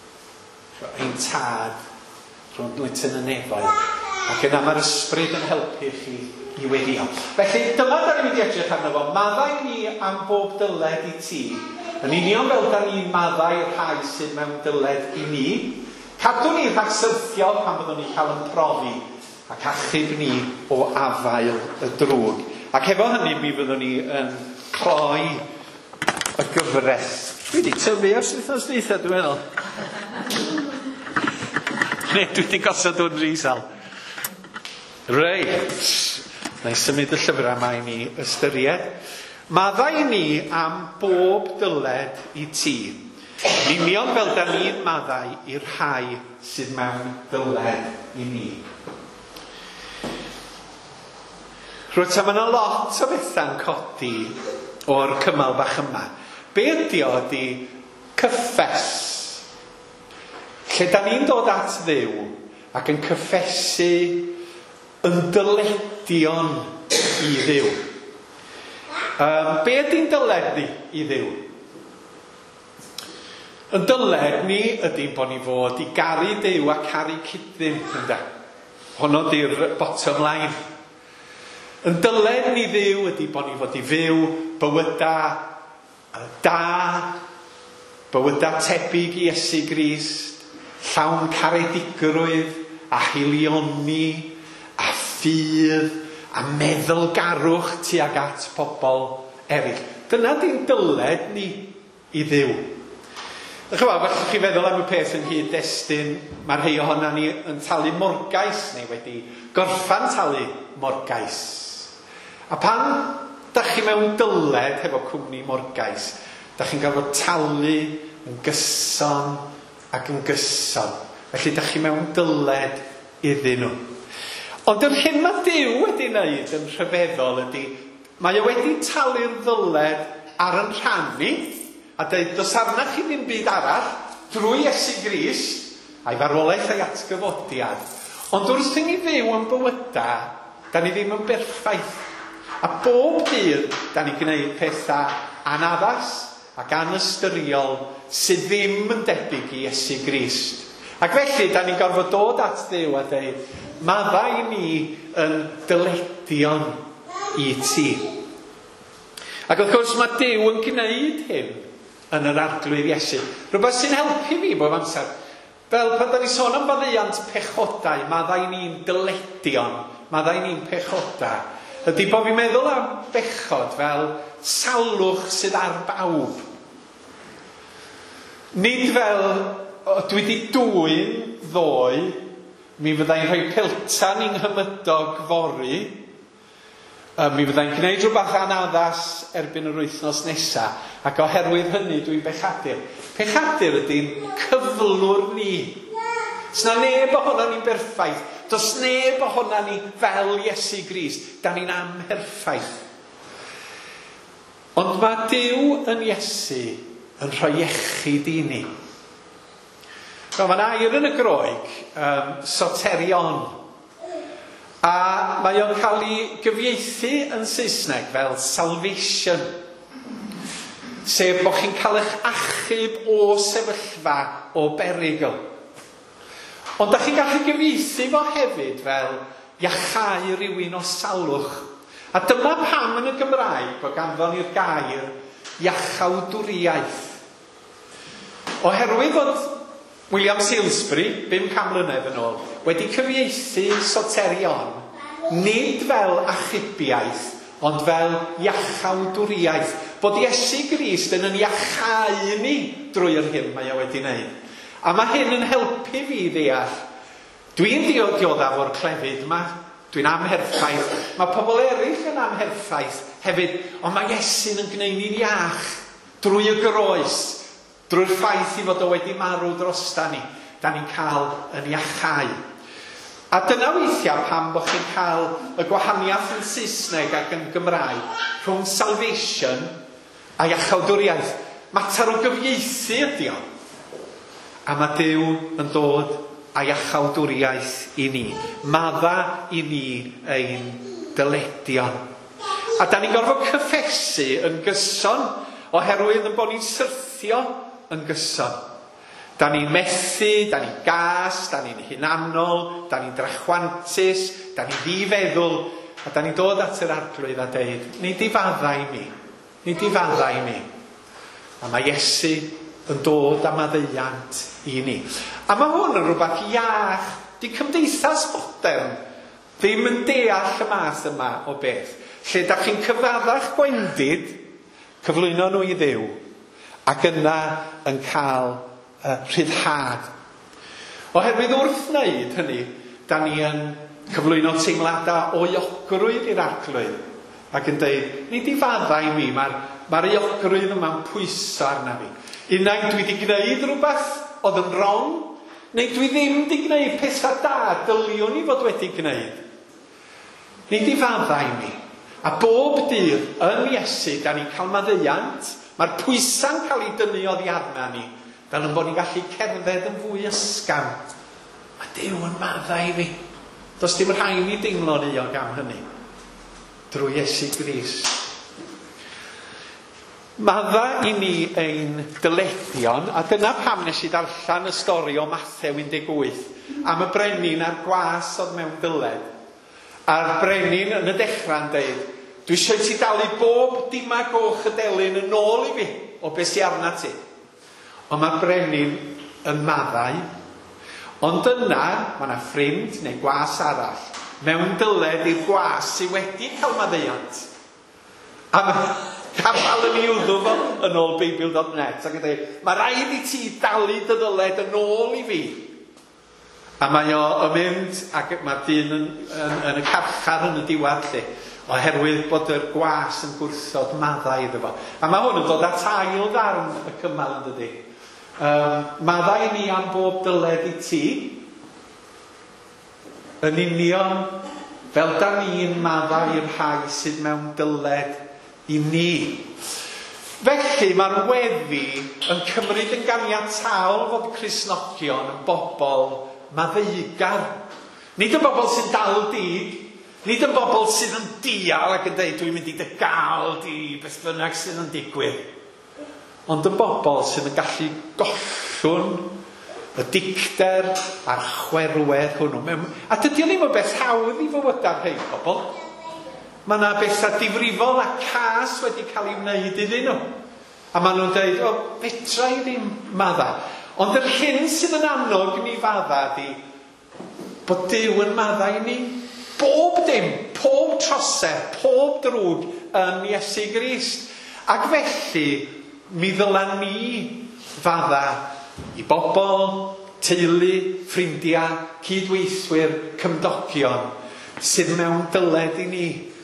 Ein tad, rhwng Lytton y Nefoedd, ac yna mae'r ysbryd yn helpu chi i weddio. Felly, dyma da ni'n mynd i edrych arno fo. Maddau ni am bob dyled i ti, yn union fel da ni'n maddau rhai sydd mewn dyled i ni. Cadw ni rhag syrthio pan byddwn ni cael yn profi, ac achub ni o afael y drwg. Ac efo hynny mi fyddwn ni yn cloi y gyfres. Dwi wedi tyfu ar wythnos dwytha, dwi'n meddwl. Ne, dwi wedi gosod hwn rhysal. Reit. Na i symud y llyfrau yma i ni ystyried. Maddau ni am bob dyled i ti. Union fel da ni'n maddau i'r rhai sydd mewn dyled i ni. Rwy'n ta, mae yna lot o bethau'n codi o'r cymal bach yma. Be ydi o ydi cyffes. Lle da ni'n dod at Dduw ac yn cyffesu yn dyledion i Dduw. Um, be ydi'n dyled ni i Dduw? Yn dyled ni ydy bod ni fod i garu Duw a caru cydyn. Honno di'r bottom line. Yn dyled ni Dduw ydy bod ni fod i fyw bywyda da, bywyda tebyg i Iesu Grist, llawn caredigrwydd a hilioni a ffydd a meddylgarwch tuag at pobl eraill. Dyna di'n dyled ni i Dduw. Chyfo, falle chi feddwl am y peth yn hyd destun, mae'r rhai ohona ni yn talu morgais neu wedi gorffan talu morgais. A pan da chi mewn dyled hefo cwmni morgais, da chi'n gael fod talu yn gyson ac yn gyson. Felly da chi mewn dyled iddyn nhw. Ond yr hyn mae Duw wedi wneud yn rhyfeddol ydy, mae o wedi talu'r ddyled ar yn rhannu, a dweud, dos arnach chi ddim byd arall drwy Iesu Grist a'i farwolaeth a'i atgyfodiad. Ond wrth i ni fyw yn bywyda, da ni ddim yn berffaith. A bob dydd, da ni gwneud pethau anaddas ac anystyriol sydd ddim yn debyg i Iesu Grist. Ac felly, da ni'n gorfod dod at Dduw a dweud, maddau ni yn dyledion i ti. Ac wrth gwrs mae Duw yn gwneud hyn yn yr arglwydd Iesu. Rhywbeth sy'n helpu fi bob amser. Fel pan da ni sôn am faddeuant pechodau, maddau ni'n dyledion, maddau ni'n pechodau, ydy bod fi'n meddwl am bechod fel salwch sydd ar bawb. Nid fel, dwi wedi dwyn ddoe, mi fyddai'n rhoi peltan i'n hymydog fori, Um, mi fyddai'n gwneud rhywbeth anaddas erbyn yr wythnos nesaf, ac oherwydd hynny dwi'n bechadur. Pechadur ydy'n cyflwr ni. Does na neb ohono ni'n berffaith. Does neb ohono ni fel Iesu Grist. Da ni'n amherffaith. Ond mae Duw yn Iesu yn rhoi iechyd i ni. So, mae'n air yn y Groeg, um, soterion. A mae o'n cael ei gyfieithu yn Saesneg fel salvation. Sef bod chi'n cael eich achub o sefyllfa o berygl. Ond da chi'n gallu gyfieithu fo hefyd fel iachau rhywun o salwch. A dyma pam yn y Gymraeg bod ganddon ni'r gair iachawdwriaeth. Oherwydd bod William Salisbury, bum cam mlynedd yn ôl, wedi cyfieithu soterion, nid fel achubiaeth, ond fel iachawdwriaeth. Bod Iesu Grist yn yn iachau ni drwy'r hyn mae o wedi wneud. A mae hyn yn helpu fi ddeall. Dwi'n dioddaf o'r clefyd yma, dwi'n amherffaith. Mae pobl eraill yn amherffaith hefyd, ond mae Iesu'n yn gwneud ni'n iach drwy y groes, drwy'r ffaith i fod o wedi marw drosta ni. Da ni'n cael yn iachau. A dyna weithiau pam bod chi'n cael y gwahaniaeth yn Saesneg ac yn Gymraeg rhwng salvation a iachawdwriaeth. Mater o gyfieithu ydi o. A mae Duw yn dod a iachawdwriaeth i ni. Madda i ni ein dyledion. A da ni'n gorfod cyffesu yn gyson oherwydd yn bod ni'n syrthio yn gyson. Da ni'n methu, da ni'n gas, da ni'n hunanol, da ni'n drachwantus, da ni'n ddifeddwl, a da ni'n dod at yr arglwydd a deud, nid i faddau mi, nid i faddau mi. A mae Iesu yn dod â maddeuant i ni. A mae hwn yn rhywbeth iach. Di cymdeithas modern ddim yn deall y math yma o beth. Lle da chi'n cyfaddach gwendid, cyflwyno nhw i Dduw, ac yna yn cael uh, rhyddhad. Oherwydd wrth wneud hynny, da ni yn cyflwyno teimladau o iogrwydd i'r arglwydd, ac yn dweud, nid i faddau mi, mae'r mae iogrwydd yma'n pwyso arna fi. Unai dwi wedi gwneud rhywbeth oedd yn wrong, neu dwi ddim wedi gwneud pethau da dyliwn i fod wedi gwneud. Nid i faddau mi. A bob dydd yn Iesu, da ni'n cael maddeuant, mae'r pwysa'n cael ei dynnu oddi arna ni, fel yn bod ni'n gallu cerdded yn fwy ysgam. Mae Duw yn maddau fi. Does dim rhaid ni deimlo'n euog am hynny. Drwy Iesu Grist. Madda i ni ein dyledion, a dyna pam nes i darllen y stori o Mathew un deg wyth, am y brenin a'r gwas oedd mewn dyled. A'r brenin yn y dechrau'n dweud, dwi eisiau ti dalu bob dima goch y delyn yn ôl i fi, o beth sy arna ti. Ond mae'r brenin yn maddau, ond yna, mae yna ffrind neu gwas arall, mewn dyled i'r gwas sydd wedi cael maddeuant. A mae Capal yn iwddw fo yn ôl Beibl dot net ac yn dweud, mae rhaid i ti dalu dy ddyled yn ôl i fi. A mae o yn mynd, ac mae'r dyn yn, yn, yn y carchar yn y diwadd lle, oherwydd bod yr gwas yn gwrthod maddau iddo fo. A mae hwn yn dod at ail ddarn y cymal yn dydi. Um, maddau ni am bob dyled i ti, yn union fel da ni'n maddau i'r rhai sydd mewn dyled i ni. Felly mae'r weddi yn cymryd yn ganiataol fod Cristnogion yn bobl maddeugar. Nid yn bobl sy'n dal dig, nid yn bobl sydd yn dial ac yn dweud dwi'n mynd i dy gael di beth bynnag sydd yn digwydd. Ond yn bobl sydd yn gallu gollwn y dicter a'r chwerwedd hwnnw. A dydy o ddim o beth hawdd i fywydau'r rhai bobl. Mae yna bethau difrifol a cas wedi cael ei wneud iddyn nhw. A maen nhw'n dweud, o, fedra i ddim madda. Ond yr hyn sydd yn annog ni fadda di, bod Duw yn madda i ni bob dim, pob trosedd, pob drwg yn Iesu Grist. Ac felly, mi ddyla ni fadda i bobl, teulu, ffrindiau, cydweithwyr, cymdogion, sydd mewn dyled i ni,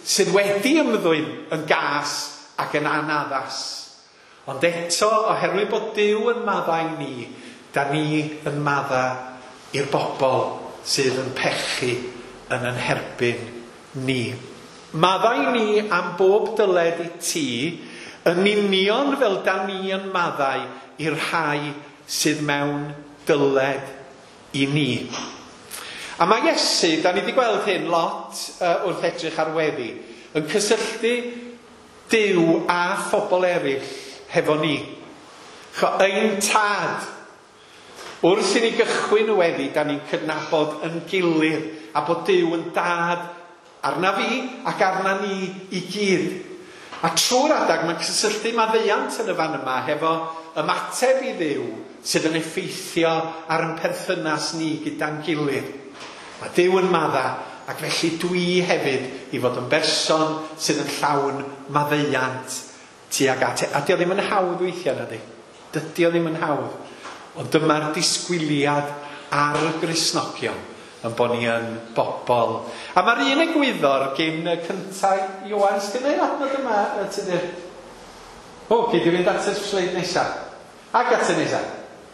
sydd wedi ymddwyn yn gas ac yn anaddas. Ond eto, oherwydd bod Duw yn maddau ni, da ni yn madda i'r bobl sydd yn pechu yn yn herbyn ni. Maddau ni am bob dyled i ti, yn union fel da ni yn maddau i'r rhai sydd mewn dyled i ni. A mae Iesu, da ni wedi gweld hyn lot uh, wrth edrych ar weddi, yn cysylltu Duw a phobl eraill hefo ni. Cho, ein tad. Wrth i ni gychwyn weddi, da ni'n cydnabod yn gilydd a bod Duw yn dad arna fi ac arna ni i gyd. A trwy'r adag mae'n cysylltu maddeuant yn y fan yma hefo ymateb i Dduw sydd yn effeithio ar ein perthynas ni gyda'n gilydd. Mae Duw yn madda ac felly dwi hefyd i fod yn berson sydd yn llawn maddeuant tuag at. A dio ddim yn hawdd weithiau na di. Dydi o ddim yn hawdd. Ond dyma'r disgwyliad ar y Gristnogion yn bod ni yn bobl. A mae'r un egwyddor gen y cyntaf Ioan, sgynnu adnod yma y tydir. O, gyd i fynd at y sleid nesaf. Ac at y nesaf.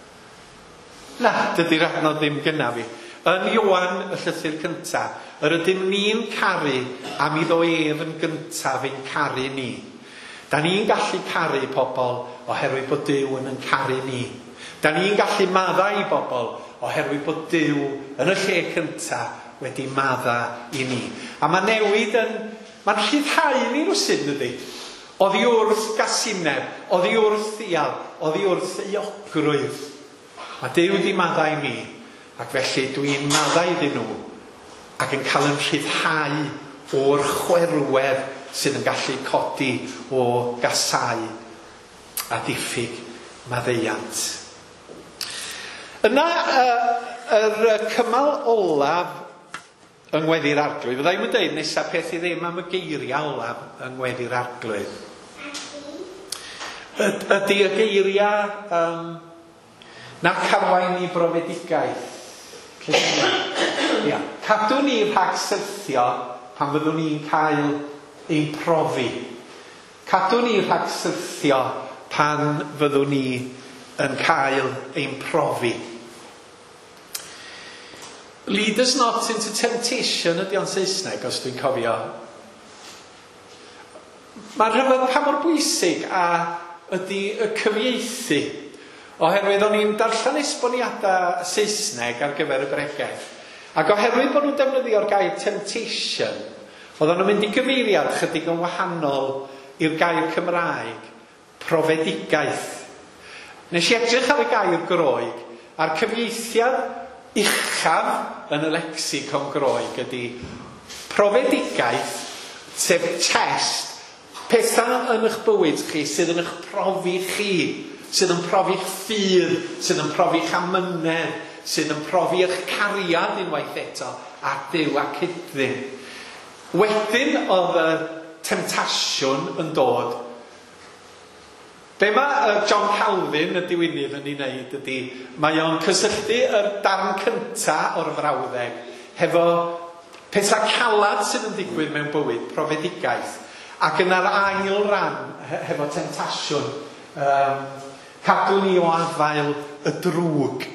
Na, dydy'r adnod ddim gyna fi. Yn Ioan y llythyr cyntaf, yr ydym ni'n caru am iddo ef yn gyntaf ein caru ni. Da ni'n gallu caru pobl oherwydd bod Duw yn yn caru ni. Da ni'n gallu maddau i bobl oherwydd bod Duw yn y lle cyntaf wedi madda i ni. A mae newid yn... Mae'n rhyddhau ni rwsyd ydy. Oddi wrth gasineb, oddi wrth ddial, oddi wrth euogrwydd. Mae Duw wedi maddau ni, ac felly dwi'n maddau iddyn nhw, ac yn cael yn rhyddhau o'r chwerwedd sydd yn gallu codi o gasau a diffyg maddeuant. Yna, yr uh, uh, cymal olaf yng Ngweddi'r Arglwydd, fyddai'n mynd dweud nesaf peth i ddim am y geiriau olaf yng Ngweddi'r Arglwydd. Ydy y geiriau um, na carwain i brofedigaeth. Ia. Cadw ni rhag syrthio pan fyddwn ni'n cael ein profi. Cadw ni rhag syrthio pan fyddwn ni yn cael ein profi. Lead us not into temptation ydy o'n Saesneg, os dwi'n cofio. Mae'n rhyfedd pa mor bwysig a ydy y cyfieithu. Oherwydd o'n i'n darllen esboniadau Saesneg ar gyfer y bregaeth. Ac oherwydd bod nhw'n defnyddio'r gair temptation, oedd o'n mynd i gyfeiriad chydig yn wahanol i'r gair Cymraeg, profedigaeth. Nes i edrych ar y gair Groeg, a'r cyfieithiad uchaf yn y lexicon Groeg ydy profedigaeth, sef test, pethau yn eich bywyd chi sydd yn eich profi chi, sydd yn profi eich ffydd, sydd yn profi eich amynedd, sydd yn profi eich cariad unwaith eto a Duw ac iddyn. Wedyn oedd y temptasiwn yn dod. Be mae John Calvin y diwynydd yn ei wneud ydy, mae o'n cysylltu yr darn cyntaf o'r frawddeg hefo pethau calad sydd yn digwydd mewn bywyd, profedigaeth, ac yn yr ail ran hefo temptasiwn, um, cadw ni o afael y drwg.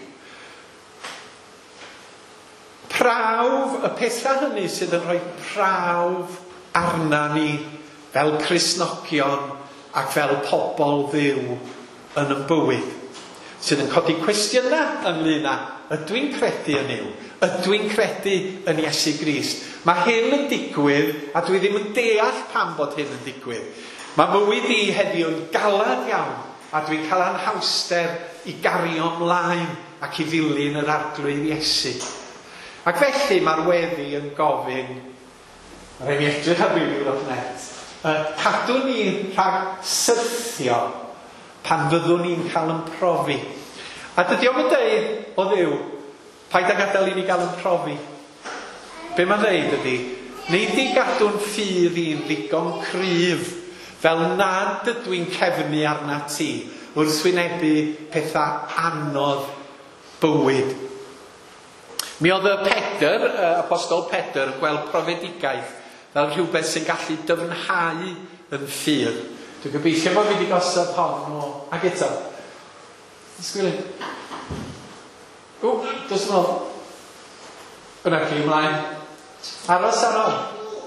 Prawf, y pethau hynny sydd yn rhoi prawf arna ni fel Cristnogion ac fel pobl Dduw yn y bywyd, sydd yn codi cwestiynau ynglŷn â ydw i'n credu yn Duw, ydw i'n credu yn Iesu Grist. Mae hyn yn digwydd a dwi ddim yn deall pam bod hyn yn digwydd. Mae mywyd i heddiw yn galad iawn a dwi'n cael anhawster i gario ymlaen ac i ddilyn yr arglwydd Iesu. Ac felly mae'r weddi yn gofyn, rhaid i edrych ar Bibl o'r net, Uh, cadw ni rhag syrthio pan fyddwn ni'n cael yn profi. A dydy o'm yn dweud o Dduw, paid a gadael i ni gael yn profi. Be mae'n dweud ydy, neud i gadw'n ffydd i'n ddigon cryf, fel nad ydw i'n cefnu arna ti, wrth wynebu pethau anodd bywyd. Mi oedd y Pedr, uh, apostol Pedr, gweld profedigaeth fel rhywbeth sy'n gallu dyfnhau yn ffyr. Dwi'n gobeithio bod fi wedi gosod hon o... Ac eto. Sgwylyn. O, dos nôl. Yna chi ymlaen. Aros ar ôl.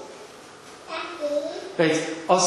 Reit, os...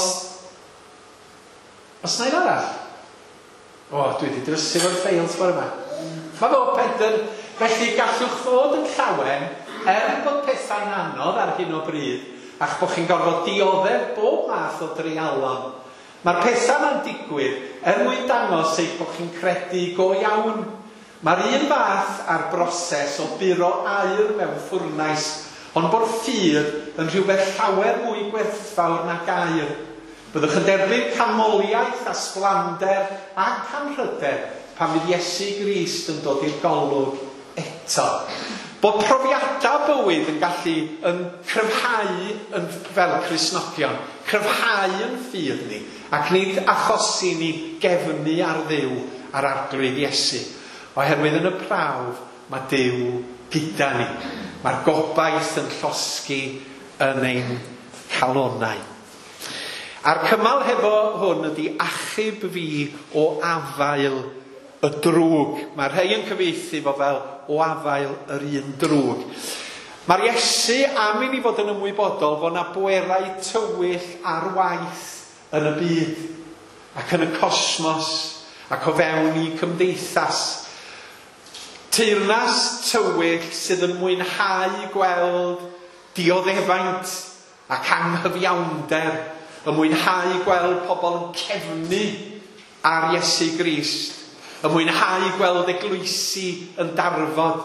Os na un arall? O, dwi wedi drysu fo'r ffeils bore yma. Mae fo, Pedr, felly gallwch fod yn llawen er bod pethau'n anodd ar hyn o bryd ac bod chi'n gorfod dioddef bob math o dreialon. Mae'r pethau yma'n digwydd er mwyn dangos eich bod chi'n credu go iawn. Mae'r un fath ar broses o buro aur mewn ffwrnais, ond bod ffyr yn rhywbeth llawer mwy gwerthfawr nag aur. Byddwch yn derbyn canmoliaeth a sblander ac anrhydedd pan fydd Iesu Grist yn dod i'r golwg eto. Bod profiadau bywyd yn gallu yn cryfhau yn, fel Cristnogion, cryfhau yn ffyr ni, ac nid achosi ni gefnu ar Dduw ar arglwydd Iesu. Oherwydd yn y prawf, mae Duw gyda ni. Mae'r gobaith yn llosgi yn ein calonnau. A'r cymal hefo hwn ydy achub fi o afael y drwg. Mae rhai yn cyfieithu fo fel o afael yr un drwg. Mae'r Iesu am i ni fod yn ymwybodol fod yna bwerau tywyll ar waith yn y byd ac yn y cosmos ac o fewn i cymdeithas. Teyrnas tywyll sydd yn mwynhau gweld dioddefaint ac anghyfiawnder, yn mwynhau gweld pobl yn cefnu ar Iesu Grist, yn mwynhau gweld eglwysi yn darfod.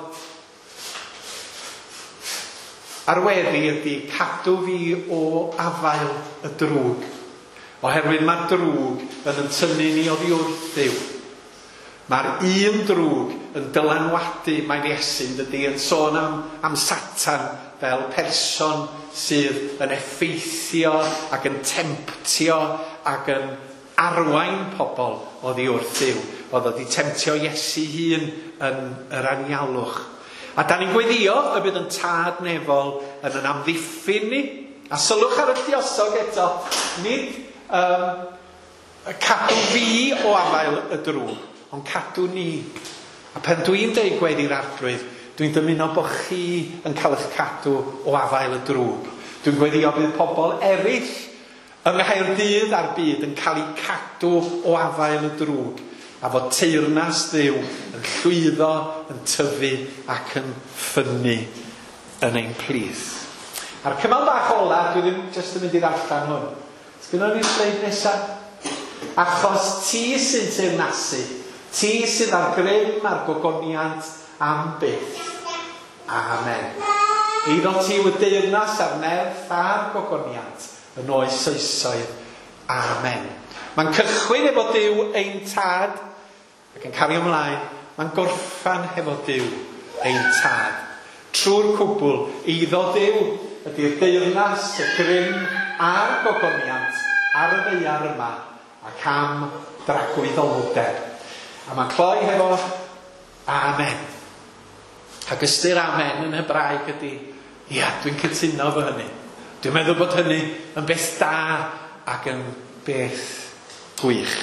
A'r weddi ydy cadw fi o afael y drwg, oherwydd mae'r drwg yn yn tynnu ni oddi wrth Dduw. Mae'r un drwg yn dylanwadu, mae'n Iesu'n dydy, yn sôn am, am Satan fel person sydd yn effeithio ac yn temptio ac yn arwain pobl oddi wrth Dduw. Oedd wedi temtio Iesu hun yn yr anialwch. A da ni'n gweddio y bydd yn tad nefol yn yn amddiffyn ni. A sylwch ar y lluosog eto, nid um, cadw fi o afael y drwg, ond cadw ni. A pen dwi'n deud gweddi'r arglwydd, dwi'n dymuno bod chi yn cael eich cadw o afael y drwg. Dwi'n gweddio bydd pobl eraill yng Nghaerdydd a'r byd yn cael eu cadw o afael y drwg. A fod teyrnas Dduw yn llwyddo, yn tyfu ac yn ffynnu yn ein plith. A'r cymal bach ola, dwi ddim jyst yn mynd i ddarllen hwn. Sgynnon ni'r sleid nesaf? Achos ti sy'n teyrnasu, ti sydd ar grym a'r gogoniant am byth. Amen. Eiddo ti yw y deyrnas a'r nerth a'r gogoniant yn oes oesoedd. Amen. Mae'n cychwyn efo Duw ein tad, ac yn cario ymlaen, mae'n gorffan hefo Duw ein tad. Trwy'r cwbl, eiddo Duw ydy'r deyrnas, y grym a'r gogoniant ar y ddeiar yma, ac am dragwyddoldeb. A mae'n cloi hefo Amen. Ac ystyr Amen yn Hebraeg ydy, ia, dwi'n cytuno fo hynny. Dwi'n meddwl bod hynny yn beth da ac yn beth gwych.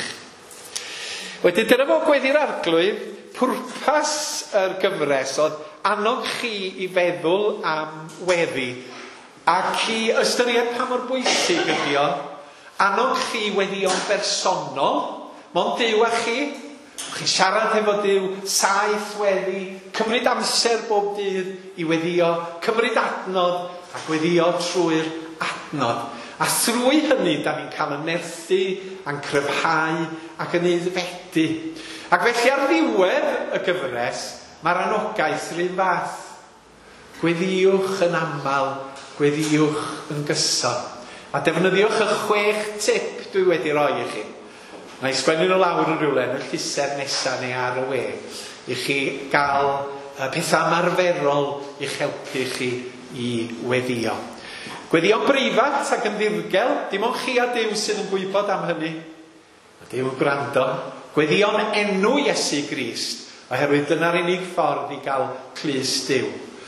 Wedyn dyna fo gweddi'r arglwydd, pwrpas yr gyfres oedd annog chi i feddwl am weddi ac i ystyried pa mor bwysig ydi o, annog chi weddion bersonol, mond Duw a chi, chi siarad efo Duw saith weddi, cymryd amser bob dydd i weddio, cymryd adnodd ac weddio trwy'r adnodd. A thrwy hynny, da ni'n cael y nerthu, a'n cryfhau ac yn aeddfedu. Ac felly ar ddiwedd y gyfres, mae'r anogaeth rhywun fath. Gweddiwch yn aml, gweddiwch yn gyson. A defnyddiwch y chwech tip dwi wedi roi i chi. Na i sgwennu nhw lawr yn rhywle yn y llusern nesaf neu ar y we, i chi gael pethau ymarferol i'ch helpu chi i weddio. Gweddio breifat ac yn ddirgel, dim ond chi a Duw sydd yn gwybod am hynny. A Duw yn gwrando. Gweddio'n enw Iesu Grist, oherwydd dyna'r unig ffordd i gael clus Duw.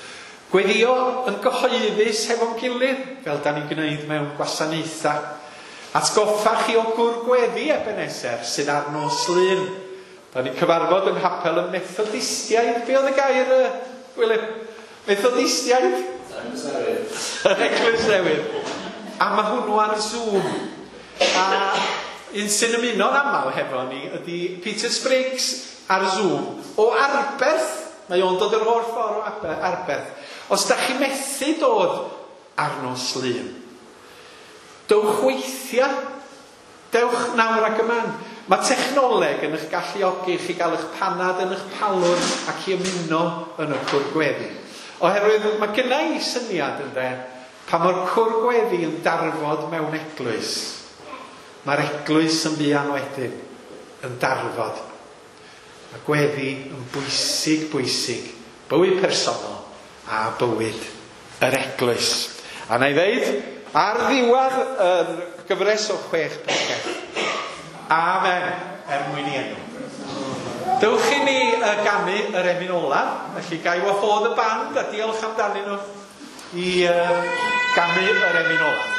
Gweddio yn gyhoeddus hefo'n gilydd, fel da ni'n gwneud mewn gwasanaethau. Atgoffa chi o gwrgweddi Ebenezer sydd ar nos Lyn. Da ni'n cyfarfod yng Nghapel y Methodistiaid. Be oedd y gair, uh, Gwilym? Methodistiaid? Yr Eglwys Newydd. A mae hwnnw ar Zoom. A un sy'n ymuno'n aml hefo ni ydy Peter Spriggs ar Zoom. O Arbeth, mae o'n dod yr holl ffordd o Arbeth. Os da chi methu dod ar nos Lyn, dewch weithiau, dewch nawr ac yman. Mae technoleg yn eich galluogi chi gael eich panad yn eich palwr ac i ymuno yn y cwrgweddi. Oherwydd mae gynna i syniad ynddo, pa mae'r cwrgweddi yn darfod mewn eglwys. Mae'r eglwys yn buan wedyn yn darfod. Mae gweddi yn bwysig, bwysig, bywyd personol a bywyd yr eglwys. A na i ddeud, ar ddiwedd yr gyfres o chwech pethau. Amen, er mwyn i enw. Dewch i ni uh, gamu yr emyn olaf, felly gai wahodd y band a diolch amdanyn nhw i uh, gamu yr emyn olaf.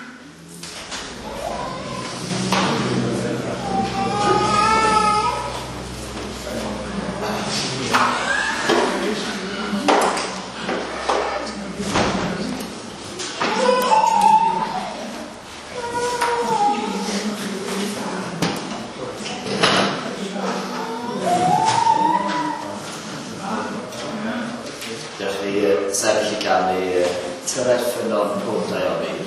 Sefyll i ganu Tyreffynon Pwrdau o fi.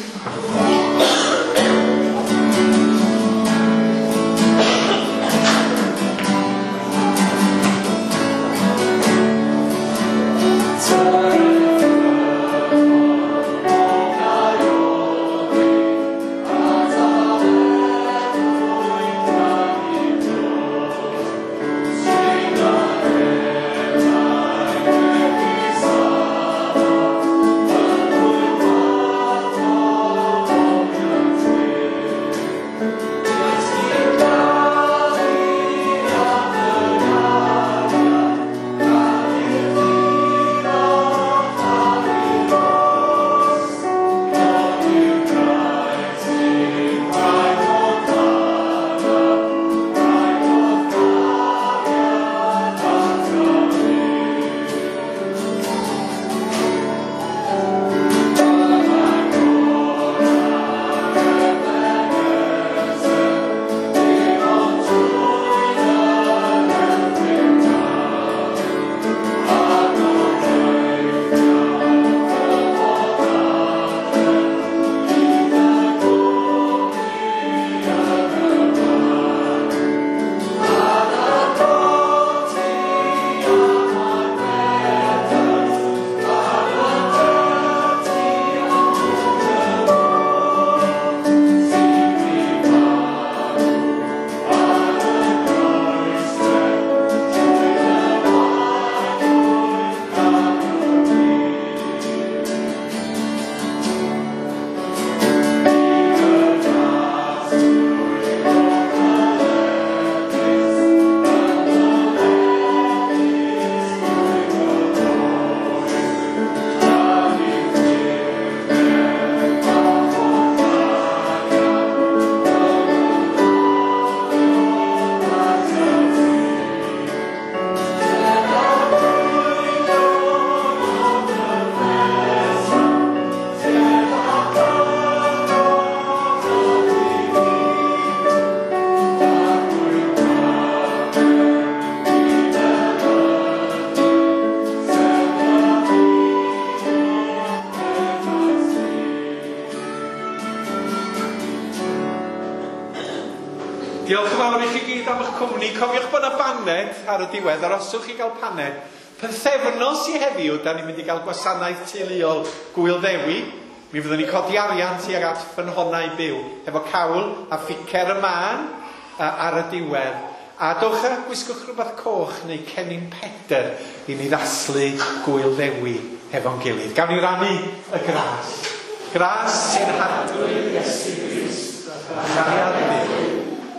Diolch yn fawr i chi gyd am eich cwmni. Cofiwch bod yna baned ar y diwedd, aroswch chi gael paned. Penthefnos i heddiw, da ni'n mynd i gael gwasanaeth teuluol Gwyl Ddewi. Mi fyddwn ni'n codi arian tuag at ffynhonnau byw, efo cawl a fficer y man ar y diwedd. A dowch a gwisgwch rhywbeth coch neu cennin peder i ni ddaslu Gwyl Ddewi hefo'n gilydd. Gawn ni rannu y gras. Gras sy'n hadwyr Iesu Grist, a chariad Dduw.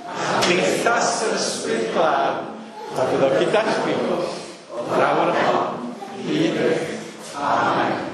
Neithas yr ysbryd glân, a byddwch gyda chwi, o drawr y hon, hyd, Amen.